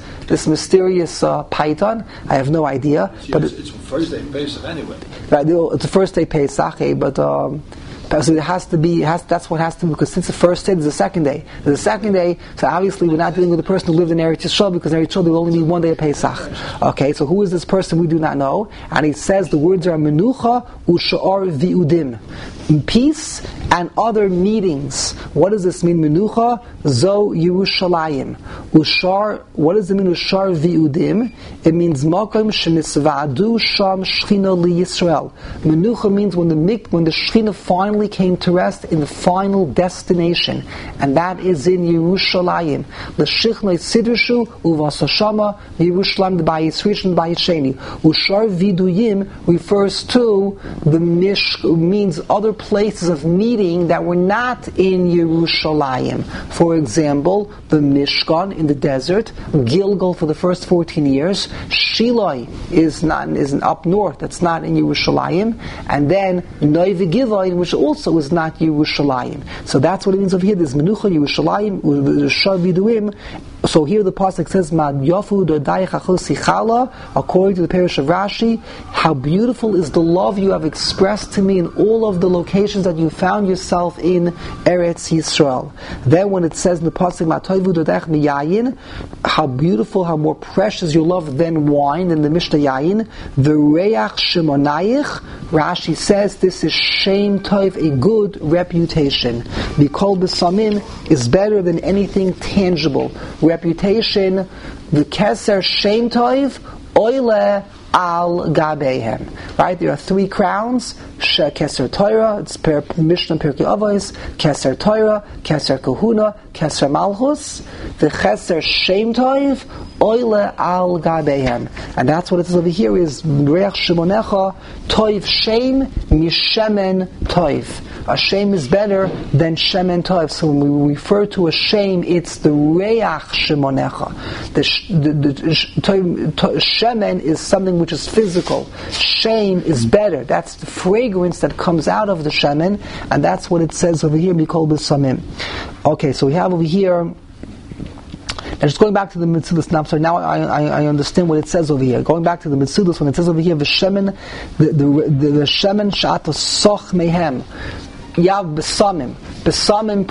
Python? I have no idea. But it's first day Pesach anyway. Right, it's the first day Pesach, but so it has to be. That's what has to be, because since the first day, there's a second day. There's a second day, so obviously we're not dealing with a person who lived in Eretz Yisrael, because in Eretz Yisrael there will only be one day of Pesach. Okay, so who is this person? We do not know. And he says the words are Menucha u'sha'ar vi'udim, peace and other meetings. What does this mean? Menucha zo Yerushalayim. Ushar. What does it mean? Ushar vi'udim. It means makom shenisva'adu sham shchina li Yisrael. Menucha means when the Shechina finally came to rest in the final destination, and that is in Yerushalayim. The Shechina Sidrishu uvasashama Yerushalayim b'bayis rishon b'bayis sheni. Ushar viduyim refers to the means other places of meeting that were not in Yerushalayim. For example, the Mishkan in the desert, Gilgal for the first 14 years, Shiloi is up north, that's not in Yerushalayim, and then Noiv Givai, which also is not Yerushalayim. So that's what it means over here. There's Menucha, Yerushalayim, Shaviduim. So here the pasuk says, "Mad Yafu Dodai Chachosi Chala." According to the parish of Rashi, how beautiful is the love you have expressed to me in all of the locations that you found yourself in Eretz Yisrael. Then when it says in the pasuk, "Matoivu Dodai Miyayin," how beautiful, how more precious your love than wine. In the Mishnah Yayin, the Reach Shimonayich, Rashi says this is Shem Tov, a good reputation. Bikol B'Samim is better than anything tangible. Reputation, the Keser Shem Tov, Oile Al Gabehem. Right? There are three crowns. Keser Torah, it's Mishnah Pirkei Avos, Keser Torah, Keser Kahuna, Keser Malchus. The Keser Shem Tov, Oile Al Gabehem. And that's what it says over here is Reach Shimonecha, Tov Shem, Mishemen Tov. A shame is better than shemen tov. So when we refer to a shame, it's the reach shemonecha. The shemen is something which is physical. Shame is better. That's the fragrance that comes out of the shemen, and that's what it says over here. Mikol b'samim. Okay, so we have over here. And just going back to the Mitzudas now, so now I understand what it says over here. Going back to the Mitzudas, when it says over here, the shemen shata soch mehem. Yav besamim. Besamim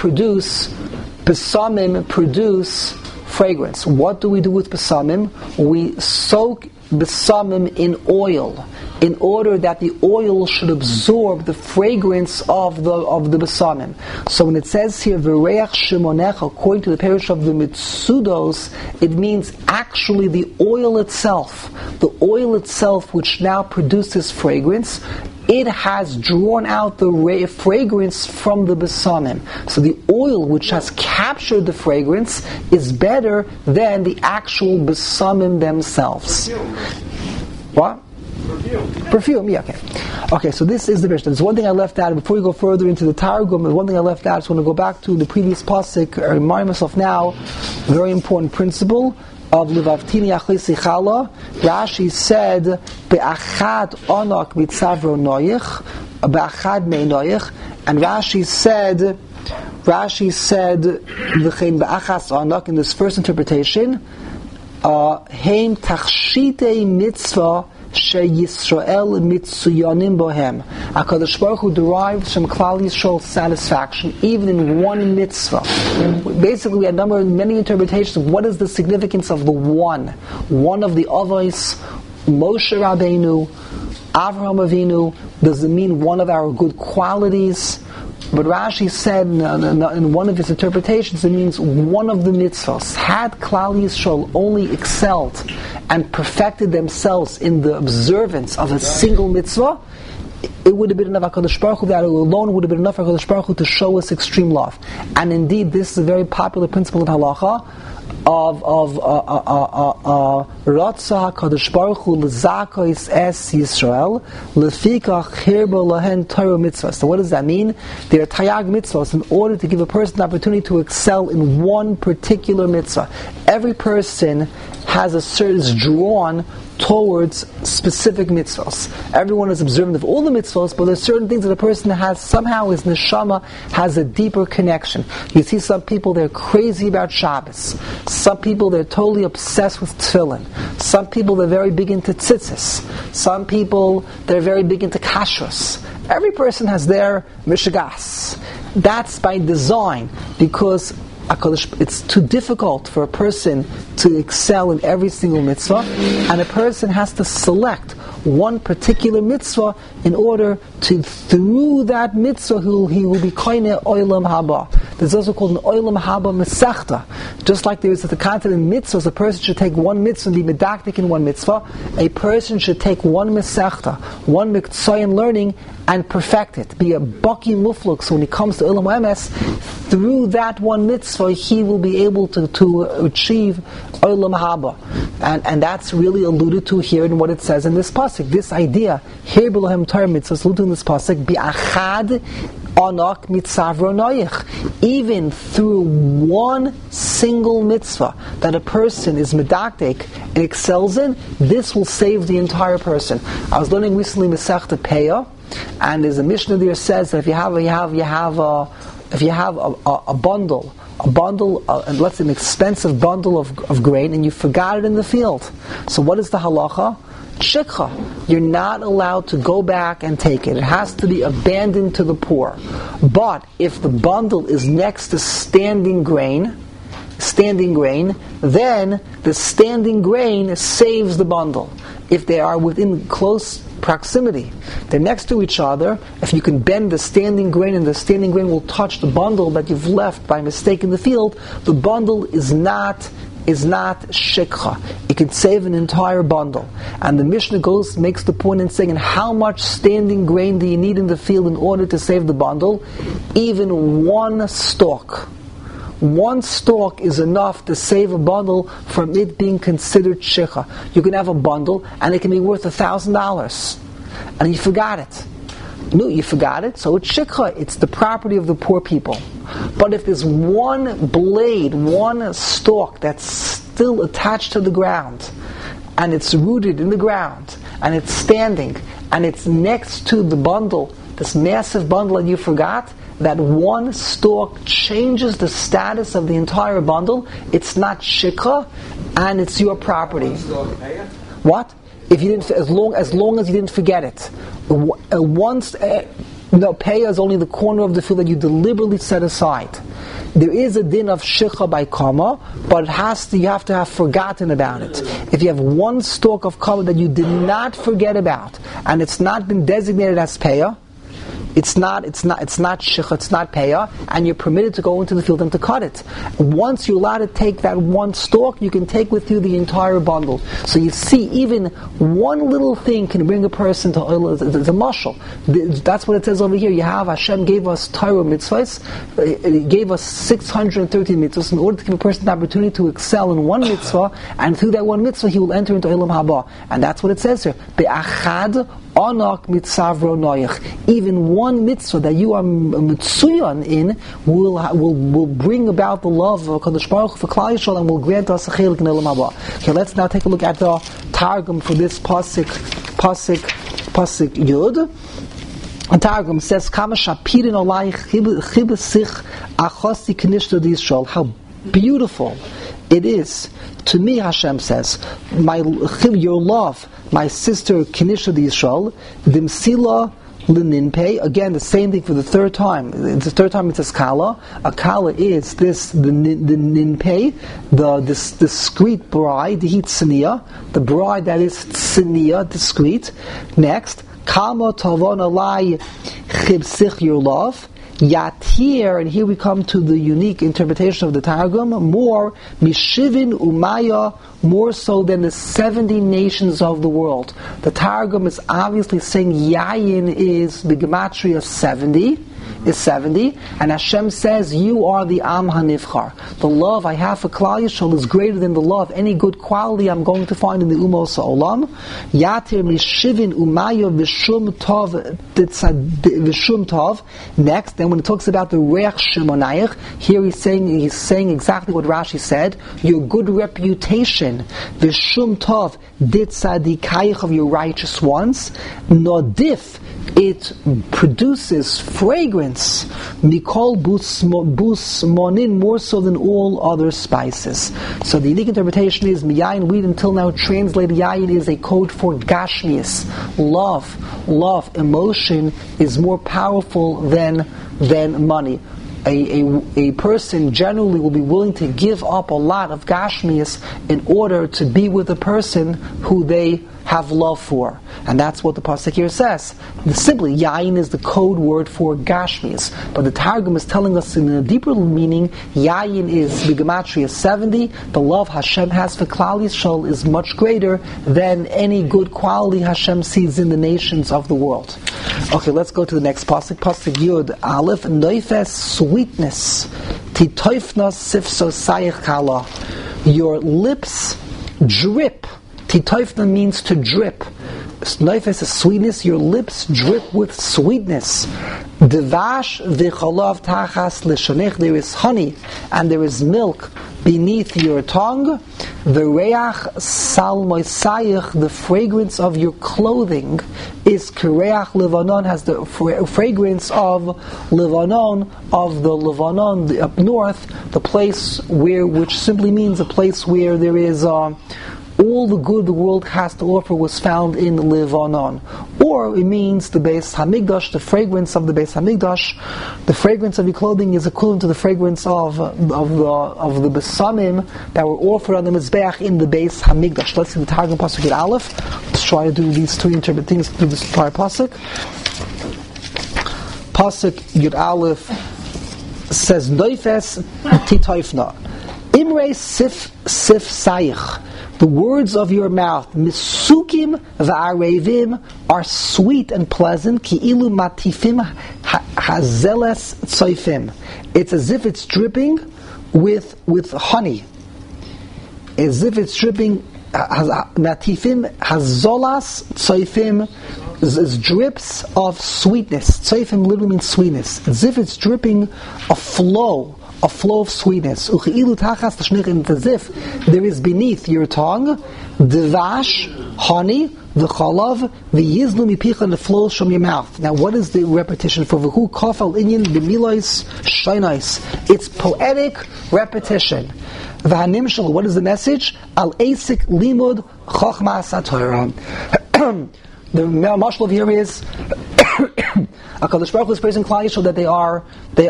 produce fragrance. What do we do with besamim? We soak besamim in oil, in order that the oil should absorb the fragrance of the besamim. So when it says here v'reach shimonecha, according to the parish of the Mitzudos, it means actually the oil itself which now produces fragrance, it has drawn out the fragrance from the besamim. So the oil which has captured the fragrance is better than the actual besamim themselves. What? Perfume, yeah, okay. Okay, so this is the Mishnah. There's one thing I left out. Before we go further into the Targum, there's one thing I left out. I just want to go back to the previous pasuk, remind myself now, a very important principle of Levavtini Achisi Chala. Rashi said, Be'achad onak mitzavro noyich, Be'achad mei noyich, and Rashi said, V'chein be'achas onak, in this first interpretation, Heim tachshitei mitzvah sheYisrael mitzuyanim bohem. HaKadosh Baruch Hu derives from Klal Yisrael's satisfaction, even in one mitzvah. Basically, we had many interpretations of what is the significance of the one of the Avos, Moshe Rabbeinu, Avraham Avinu. Does it mean one of our good qualities? But Rashi said in one of his interpretations, it means one of the mitzvahs. Had Klal Yisrael only excelled and perfected themselves in the observance of a single mitzvah, it would have been enough HaKadosh Baruch Hu, that alone would have been enough for HaKadosh Baruch Hu to show us extreme love. And indeed, this is a very popular principle in halacha of Ratzah HaKadosh Baruch Hu l'zakos es Yisrael lefikach hirba lahen Torah mitzvahs. So what does that mean? They are tayag mitzvahs in order to give a person the opportunity to excel in one particular mitzvah. Every person has is drawn towards specific mitzvahs. Everyone is observant of all the mitzvahs, but there's certain things that a person has, somehow his neshama has a deeper connection. You see some people, they're crazy about Shabbos. Some people, they're totally obsessed with tefillin. Some people, they're very big into tzitzis. Some people, they're very big into kashrus. Every person has their mishagas. That's by design, because it's too difficult for a person to excel in every single mitzvah, and a person has to select one particular mitzvah in order to, through that mitzvah, he will be koine olam haba. There's also called an olam haba mesechta. Just like there is at the content in mitzvahs, a person should take one mitzvah and be medaktik in one mitzvah. A person should take one mesechta, one mikzoyan learning, and perfect it. Be a baki mufluk. So when it comes to olam emes, through that one mitzvah, he will be able to achieve olam haba. And that's really alluded to here in what it says in this pasuk. This idea, here b'lohem Torah mitzvahs, alluded in this pasuk, bi'achad anak mitzavro noyich. Even through one single mitzvah that a person is medaktik and excels in, this will save the entire person. I was learning recently Masechta Peah, and there's a Mishnah there says that if you have a bundle, let's say an expensive bundle of grain, and you forgot it in the field. So what is the halacha? Shikha. You're not allowed to go back and take it. It has to be abandoned to the poor. But if the bundle is next to standing grain, then the standing grain saves the bundle. If they are within close proximity, they're next to each other, if you can bend the standing grain and the standing grain will touch the bundle that you've left by mistake in the field, the bundle is not shikha. It can save an entire bundle. And the Mishnah makes the point in saying, and how much standing grain do you need in the field in order to save the bundle? Even one stalk. One stalk is enough to save a bundle from it being considered shikha. You can have a bundle and it can be worth $1,000, and you forgot it. No, you forgot it, so it's shikha. It's the property of the poor people. But if there's one blade, one stalk that's still attached to the ground, and it's rooted in the ground, and it's standing, and it's next to the bundle, this massive bundle that you forgot, that one stalk changes the status of the entire bundle. It's not shikha, and it's your property. What? If you didn't, as long as you didn't forget it. Payah is only the corner of the field that you deliberately set aside. There is a din of shikha by kama, but you have to have forgotten about it. If you have one stalk of kama that you did not forget about, and it's not been designated as payah, it's not shikha, it's not payah, and you're permitted to go into the field and to cut it. Once you're allowed to take that one stalk, you can take with you the entire bundle. So you see, even one little thing can bring a person to the mashal. That's what it says over here. You have Hashem gave us Torah mitzvahs. He gave us 630 mitzvahs in order to give a person the opportunity to excel in one mitzvah, and through that one mitzvah he will enter into Olam Haba. And that's what it says here. Be'achad anak mitzavro noyach. Even one mitzvah that you are mitzuyan in will bring about the love of HaKadosh Baruch Hu for Klal Yisrael and will grant us a chelik in Olam Haba. Okay, let's now take a look at the Targum for this pasuk Yud. The Targum says, "Kama shapirin olayich chibesich achosi knishto d'Yisrael." How beautiful it is to me, Hashem says, your love, my sister Kenisha d'Yisrael, dimsila l'ninpei. Again, the same thing for the third time. The third time it says kala. A kala is the ninpei, this discreet bride, the tzniya, the bride that is tzniya, discreet. Next, kama tavon alai chibsich, your love. Yatir, and here we come to the unique interpretation of the Targum, more Mishivin Umaya, more so than the 70 nations of the world. The Targum is obviously saying Yayin is the gematria 70, is 70, and Hashem says, you are the Am HaNivchar. The love I have for Klal Yisrael is greater than the love, any good quality I'm going to find in the Umos HaOlam. Yatir Mishivin Umaya Vishum Tov. Next, then when it talks about the Reach Shemonayich, here he's saying exactly what Rashi said, your good reputation, Vishum Tov Ditzadikayich, of your righteous ones, Nodif, it produces fragrance, mikol busmonin, more so than all other spices. So the unique interpretation is Yayin, we until now translated Yayin is a code for Gashmius. Love, emotion is more powerful than money. A person generally will be willing to give up a lot of Gashmius in order to be with a person who they have love for. And that's what the Pasuk here says. Simply, Yayin is the code word for Gashmius. But the Targum is telling us in a deeper meaning, Yayin is the gematria 70. The love Hashem has for Klal Yisrael is much greater than any good quality Hashem sees in the nations of the world. Okay, let's go to the next Pasuk. Pasuk Yud Aleph, Noifes, sweetness. Titoifna sifso sayich kala. Your lips drip. Titoifna means to drip. Noifes is sweetness. Your lips drip with sweetness. Devash v'chalav tachas l'shonech. There is honey and there is milk beneath your tongue. V'reach sal moisayich. The fragrance of your clothing is kereach Levanon, has the fragrance of Levanon, of the Levanon up north, the place which simply means a place where there is all the good the world has to offer was found in Levanon. Or it means the Beis Hamikdash, the fragrance of the Beis Hamikdash. The fragrance of your clothing is equivalent to the fragrance of the Besamim that were offered on the Mizbeach in the Beis Hamikdash. Let's see the Targum Pasuk Yud Aleph. Let's try to do these two things through this entire Pasuk. Pasuk Yud Aleph says, Noifes titoifna. Imrei sif sayich. The words of your mouth, misukim va'arevim, are sweet and pleasant. Ki ilu matifim hazeles tsoifim. It's as if it's dripping with honey. As if it's dripping, matifim hazolas tsoifim, is drips of sweetness. Tsoifim literally means sweetness. As if it's dripping a flow of sweetness. It's as if there is beneath your tongue devash, honey, the chalav, the yizlu mipicha, and the flows from your mouth. Now, what is the repetition for v'hu kafal inyan b'milois shaynais? It's poetic repetition. V'hanimshal, what is the message? Al esik limud chochmas haTorah. The mashal of here is HaKadosh Baruch Hu is praising Klal Yisrael that they are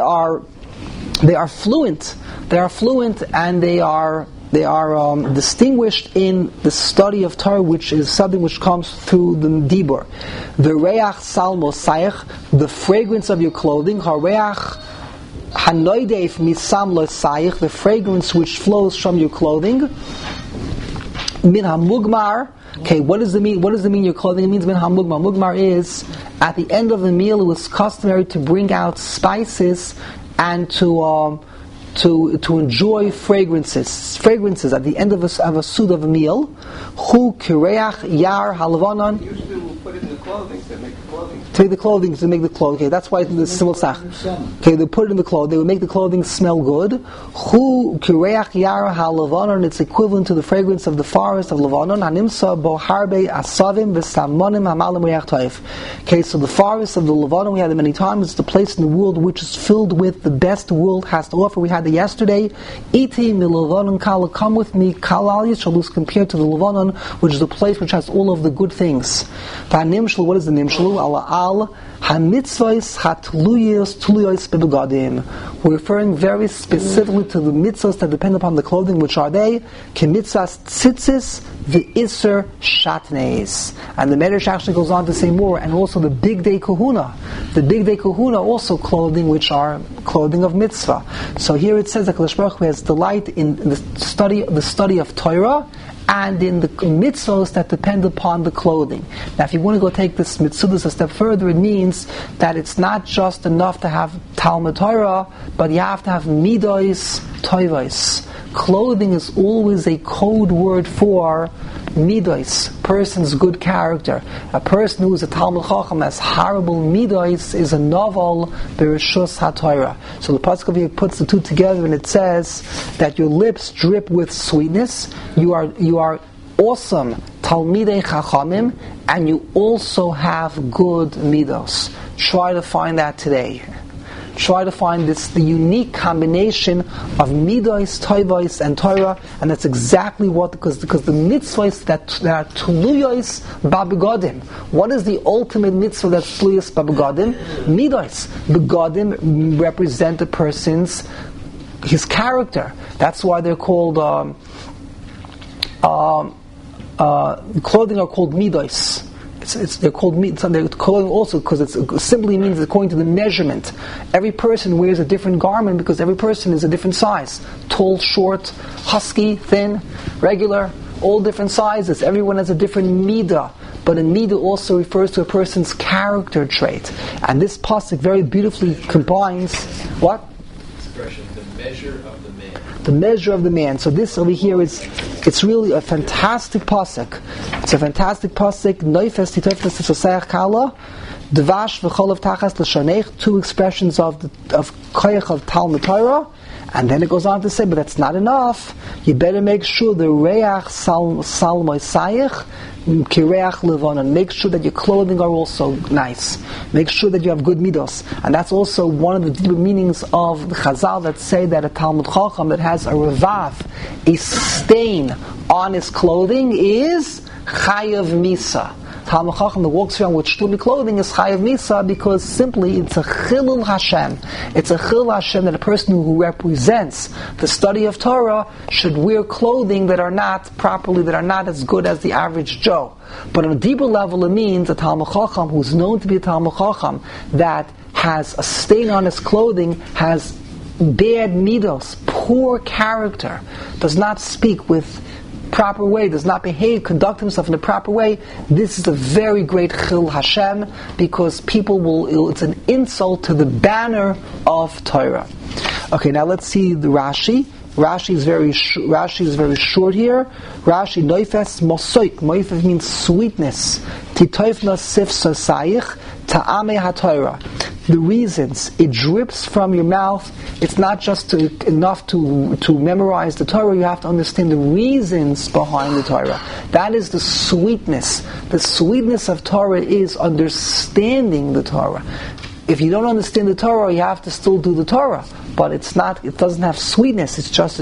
fluent. They are fluent, and they are distinguished in the study of Torah, which is something which comes through the Dibur. The reach salmo sayich, the fragrance of your clothing. Hareach hanoideif misam lo sayich, the fragrance which flows from your clothing. Min hamugmar. Okay, what does it mean? What does it mean? Your clothing? It means min hamugmar. Mugmar is at the end of the meal. It was customary to bring out spices and to enjoy fragrances at the end of a sood of a meal. Hu kireach yar halavanon. Usually we'll put it in the clothing to make the clothing. To make the clothing. Okay, that's why it's in the simul sach. Okay, they put it in the clothing. They would make the clothing smell good. Hu kireach yar halavanon. It's equivalent to the fragrance of the forest of Lebanon. Hanimsa bo harbe asavim v'samonim hamalim reach toif. Okay, so the forest of the Lebanon, we had it many times. It's the place in the world which is filled with the best the world has to offer. We had it yesterday. Iti mi Lebanon kala, come with me. Kalal Yisrael is compared to the Lebanon, which is the place which has all of the good things. V'hanimshal nimshlu. What is the nimshlu? Al hamitzvos hatluyos tuluyos bebegadim. We're referring very specifically to the mitzvahs that depend upon the clothing. Which are they? Kemitzvahs tzitzis v'isser shatneis. And the Medrash actually goes on to say more. And also the big day kahuna. The big day kahuna also clothing which are clothing of mitzvah. So here it says that Kadosh Baruch Hu has delight in the study of Torah and in the mitzvahs that depend upon the clothing. Now, if you want to go take this mitzvahs a step further, it means that it's not just enough to have Talmud Torah, but you have to have midos toivos. Clothing is always a code word for midos, person's good character. A person who is a Talmud Chacham has horrible midos is a novel bereshus haTorah. So the pasuk over here puts the two together, and it says that your lips drip with sweetness. You are awesome Talmidei Chachamim, and you also have good midos. Try to find that today. Try to find the unique combination of midos, toivos, and Torah, and that's exactly what, because the mitzvahs that are tuluyos babegadim. What is the ultimate mitzvah that's tuluyos babegadim? Midos. Begadim represent a person's his character. That's why they're called clothing are called midos. They're called they're clothing also because it simply means according to the measurement. Every person wears a different garment because every person is a different size. Tall, short, husky, thin, regular, all different sizes. Everyone has a different midah. But a midah also refers to a person's character trait. And this pasuk very beautifully combines what? Expression, the measure of the man. The measure of the man. So this over here it's really a fantastic pasuk. It's a fantastic pasuk. Noifes titofes t'sosayach kala, dvash v'cholav tachas l'shanech. Two expressions of koyach of Talmud Torah, and then it goes on to say, but that's not enough. You better make sure the reach salmoi sayich kireach levanon. Make sure that your clothing are also nice. Make sure that you have good midos, and that's also one of the deeper meanings of the Chazal that say that a Talmud Chacham that has a revav, a stain on his clothing, is chayav misa. Talmud Chacham that walks around with shtuli clothing is chayav misa because simply it's a chilul Hashem. It's a chilul Hashem that a person who represents the study of Torah should wear clothing that are not as good as the average Joe. But on a deeper level, it means a Talmud Chacham who's known to be a Talmud Chacham that has a stain on his clothing, has bad midos, poor character, does not speak with proper way, does not behave, conduct himself in a proper way. This is a very great chil Hashem because it's an insult to the banner of Torah. Okay, now let's see the Rashi. Rashi is very short here. Rashi noifes mosoik. Moifes means sweetness. Titoifna sif sosayich ta'ame haTorah. The reasons it drips from your mouth. It's not just enough to memorize the Torah. You have to understand the reasons behind the Torah. That is the sweetness. The sweetness of Torah is understanding the Torah. If you don't understand the Torah, you have to still do the Torah. But it doesn't have sweetness. It's just a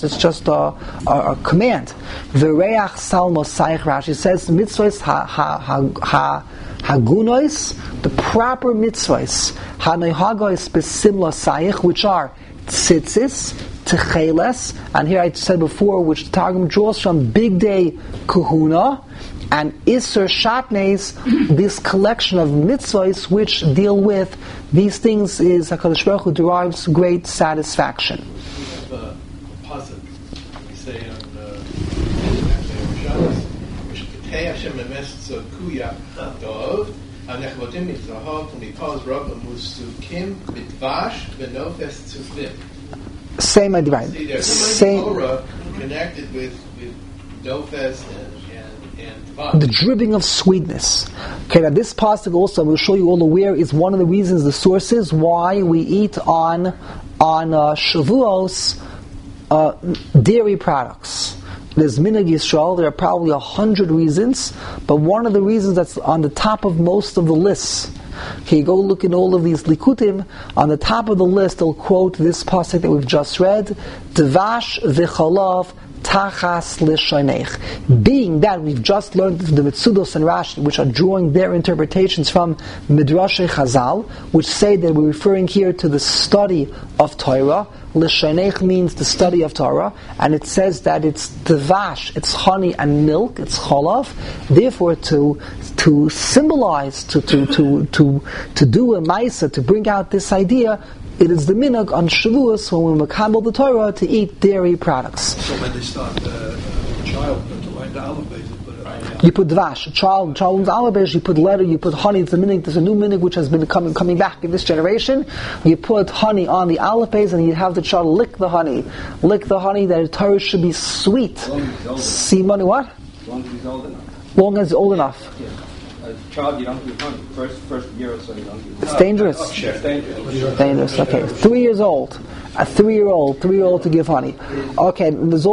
command. V'reach salmos sayich. Rashi says mitzvahs hagunois, the proper mitzvahs, hanoihagois besimla sayich, which are tzitzis, techeles, and here I said before, which the Targum draws from big day kahuna, and Isser Shatnes, this collection of mitzvahs which deal with these things, is HaKadosh Baruch Hu derives great satisfaction. We have a pasuk. We say on Hashem emes tzokuya dov anechvodim mitzvahot umipaz rabba musukim mitvash v'nofes tzufim. Same idea. See, there's Same. Torah connected with nofes and the dripping of sweetness. Okay, now this pasuk also, I will show you all where, is one of the reasons, the sources why we eat on Shavuos dairy products. There's Minhag Yisrael. There are probably 100 reasons, but one of the reasons that's on the top of most of the lists. Okay, you go look in all of these likutim. On the top of the list, they'll quote this pasuk that we've just read: "Dvash v'chalav tachas l'shoneich. Being that we've just learned the Metzudos and Rashi, which are drawing their interpretations from Midrashei Chazal, which say that we're referring here to the study of Torah. L'shoneich means the study of Torah, and it says that it's devash, it's honey and milk, it's cholav. Therefore, to symbolize, to do a maisa, to bring out this idea, it is the minhag on Shavuos when we makabel the Torah to eat dairy products. So when they start a child to learn the aleph, they put it on. You put dvash, child learns aleph, you put letter, you put honey. It's a minhag. There's a new minhag which has been coming back in this generation. You put honey on the aleph, and you have the child lick the honey, that the Torah should be sweet. See money what? As long as he's old enough. Long as old enough. Yeah. A child, you don't give honey. First year or so, you don't give honey. It's dangerous. It's dangerous. Dangerous. Okay, 3 years old. A 3-year-old to give honey. Okay, there's a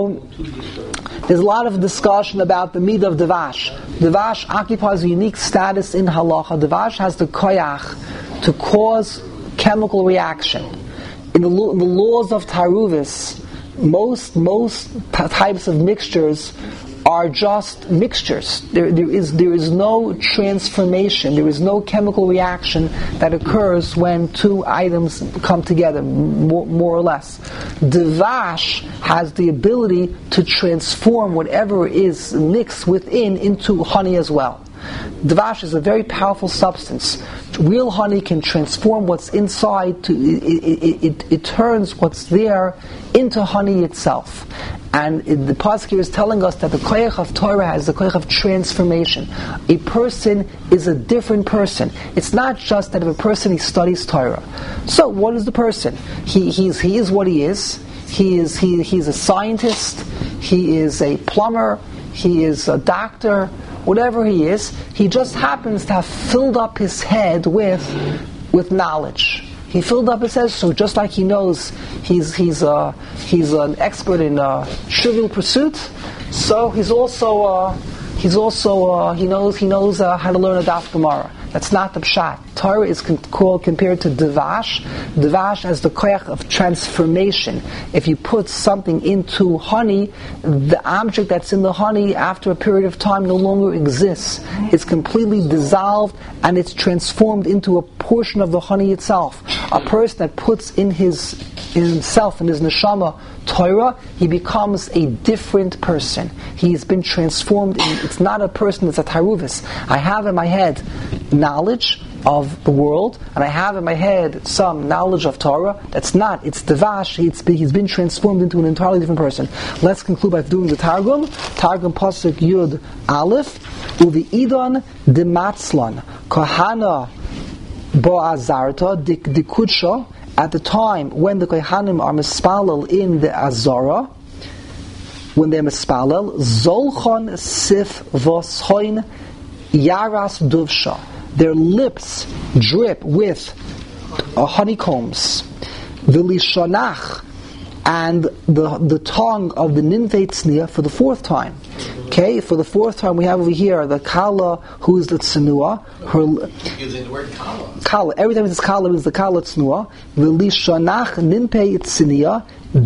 lot of discussion about the midah of devash. Devash occupies a unique status in halacha. Devash has the koyach to cause chemical reaction. In the laws of taruvis, most types of mixtures are just mixtures. There is no transformation. There is no chemical reaction that occurs when two items come together, more or less. Devash has the ability to transform whatever is mixed within into honey as well. Devash is a very powerful substance. Real honey can transform what's inside it turns what's there into honey itself. And the pasuk here is telling us that the koyach of Torah has the koyach of transformation. A person is a different person. It's not just that if a person he studies Torah. So what is the person? He is what he is. He's a scientist. He is a plumber. He is a doctor. Whatever he is, he just happens to have filled up his head with knowledge. He filled up his head, so just like he knows he's an expert in trivial pursuit, so he knows how to learn a daf Gemara. That's not the pshat. Torah is compared to devash. Devash as the koyach of transformation. If you put something into honey, the object that's in the honey after a period of time no longer exists. It's completely dissolved and it's transformed into a portion of the honey itself. A person that puts in himself, in his neshama, Torah, he becomes a different person. He's been transformed. It's not a person that's a taruvis. I have in my head knowledge of the world, and I have in my head some knowledge of Torah. That's not. It's devash. He's been transformed into an entirely different person. Let's conclude by doing the Targum. Targum pasuk Yud Aleph. Uvi idon dematzlan kahana boazarta dikudsha. At the time when the kohanim are mispalel in the azara, when they're mispalel, zolchon sif voshoin yaras duvsha. Their lips drip with honeycombs. V'lishonach, and the tongue of the ninvei tzniah for the fourth time. Okay, for the fourth time we have over here the kala, who is the tznuah. Using the word kala. Kala. Every time it's kala, it's the kala tznuah. V'lishonach ninpei tzniah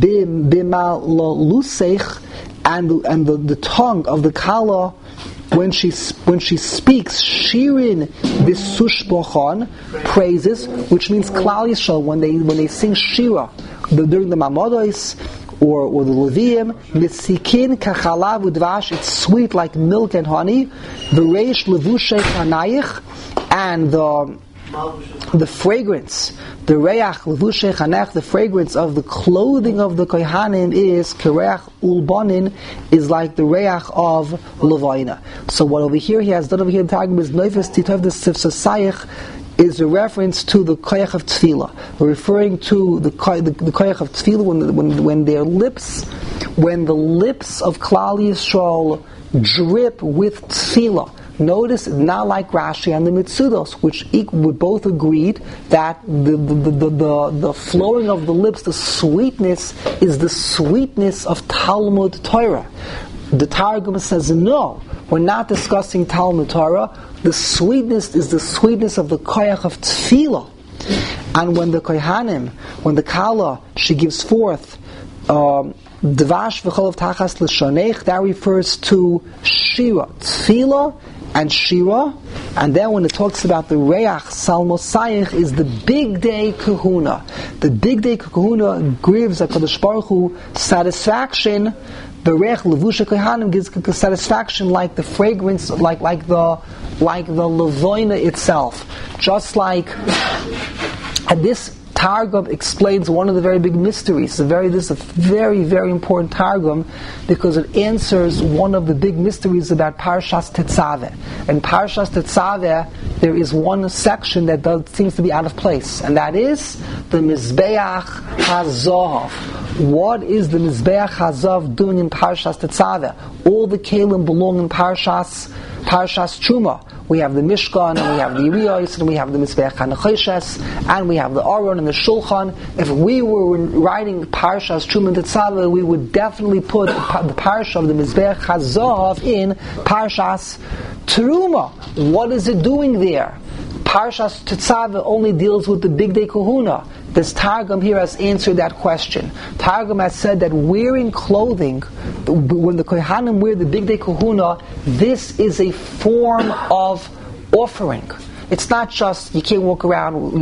b'maluseich, and the tongue of the kala, when she speaks, shirin v'sushbochon, praises, which means Klal Yisrael, when they sing shira during the Mamodos or the Leviim, mitzikin kachalav udvash, it's sweet like milk and honey. V'reish levushay chanayich, and the fragrance, the reach levushay chanech, the fragrance of the clothing of the kohanim is kereach ulbanin, is like the reach of levayna. So what over here he has done over here in Targum is noifes titov the sifsasayich, is a reference to the koyach of tefillah. We're referring to the koyach of tefillah when their lips, when the lips of Klal Yisrael drip with tefillah. Notice, not like Rashi and the Mitzudos, which we both agreed that the flowing of the lips, the sweetness, is the sweetness of Talmud Torah. The Targum says, no, we're not discussing Talmud Torah. The sweetness is the sweetness of the koyach of tefillah. And when the kohanim, when the kala, she gives forth Dvash v'chol tachas l'shoneich, that refers to Shira, Tefillah and Shira. And then when it talks about the Reach Salmosayich is the big day kahuna. The big day kahuna gives HaKadosh Baruch Hu satisfaction. The Reach Levusha Kohanim gives satisfaction like the fragrance, like the Levoina itself. Just like, and this Targum explains one of the very big mysteries. This is a very, very important Targum because it answers one of the big mysteries about Parshas Tetzaveh. In Parshas Tetzaveh, there is one section that seems to be out of place, and that is the Mizbeach HaZahav. What is the Mizbeach HaZahav doing in Parshas Tetzaveh? All the Kelim belong in Parshas Truma. We have the Mishkan, and we have the Yeriyos, and we have the Mizbeach HaNechoshes, and we have the Aron and the Shulchan. If we were writing Parshas Truma and Tetzaveh, we would definitely put the Parsha of the Mizbeach HaZahav in Parshas Truma. What is it doing there? Parshas Tetzaveh only deals with the Big Day Kahuna. This Targum here has answered that question. Targum has said that wearing clothing, when the Kohanim wear the Big Day Kahuna, this is a form of offering. It's not just you can't walk around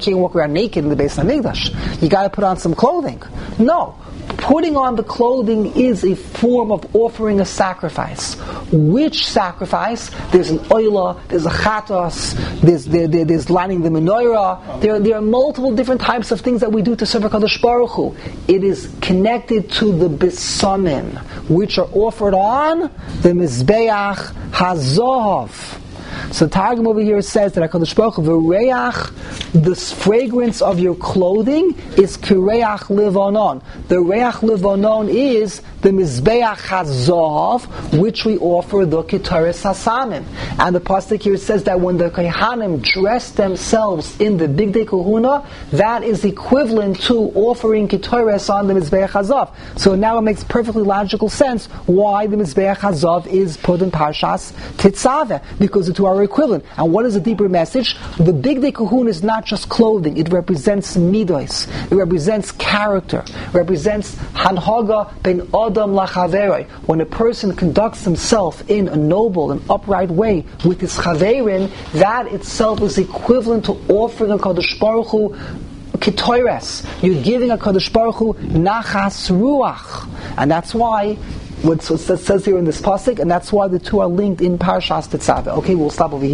naked in the Beis Hamikdash. You got to put on some clothing. No. Putting on the clothing is a form of offering a sacrifice. Which sacrifice? There's an oila, there's a chatos, there's lighting the menorah. There are multiple different types of things that we do to serve HaKadosh Baruch Hu. It is connected to the besamim, which are offered on the Mizbeach HaZahav. So Targum over here says that HaKadosh Baruch Hu, v'reach, the fragrance of your clothing is kireach livonon. The reach livonon is the Mizbeach HaZahav, which we offer the Ketores HaSamim. And the pasuk here says that when the Kohanim dress themselves in the Big Day Kahuna, that is equivalent to offering Ketores on the Mizbeach HaZahav. So now it makes perfectly logical sense why the Mizbeach HaZahav is put in Parshas Tetzaveh, because the two are equivalent. And what is the deeper message? The Big Day Kahuna is not just clothing, it represents midos, it represents character, it represents hanhaga ben adam lachaverei. When a person conducts himself in a noble and upright way with his chaverin, that itself is equivalent to offering a HaKadosh Baruch Hu ketoires. You're giving a HaKadosh Baruch Hu nachas ruach. And that's why what it says here in this pasuk, and that's why the two are linked in Parshas Tetzaveh. Okay, we'll stop over here.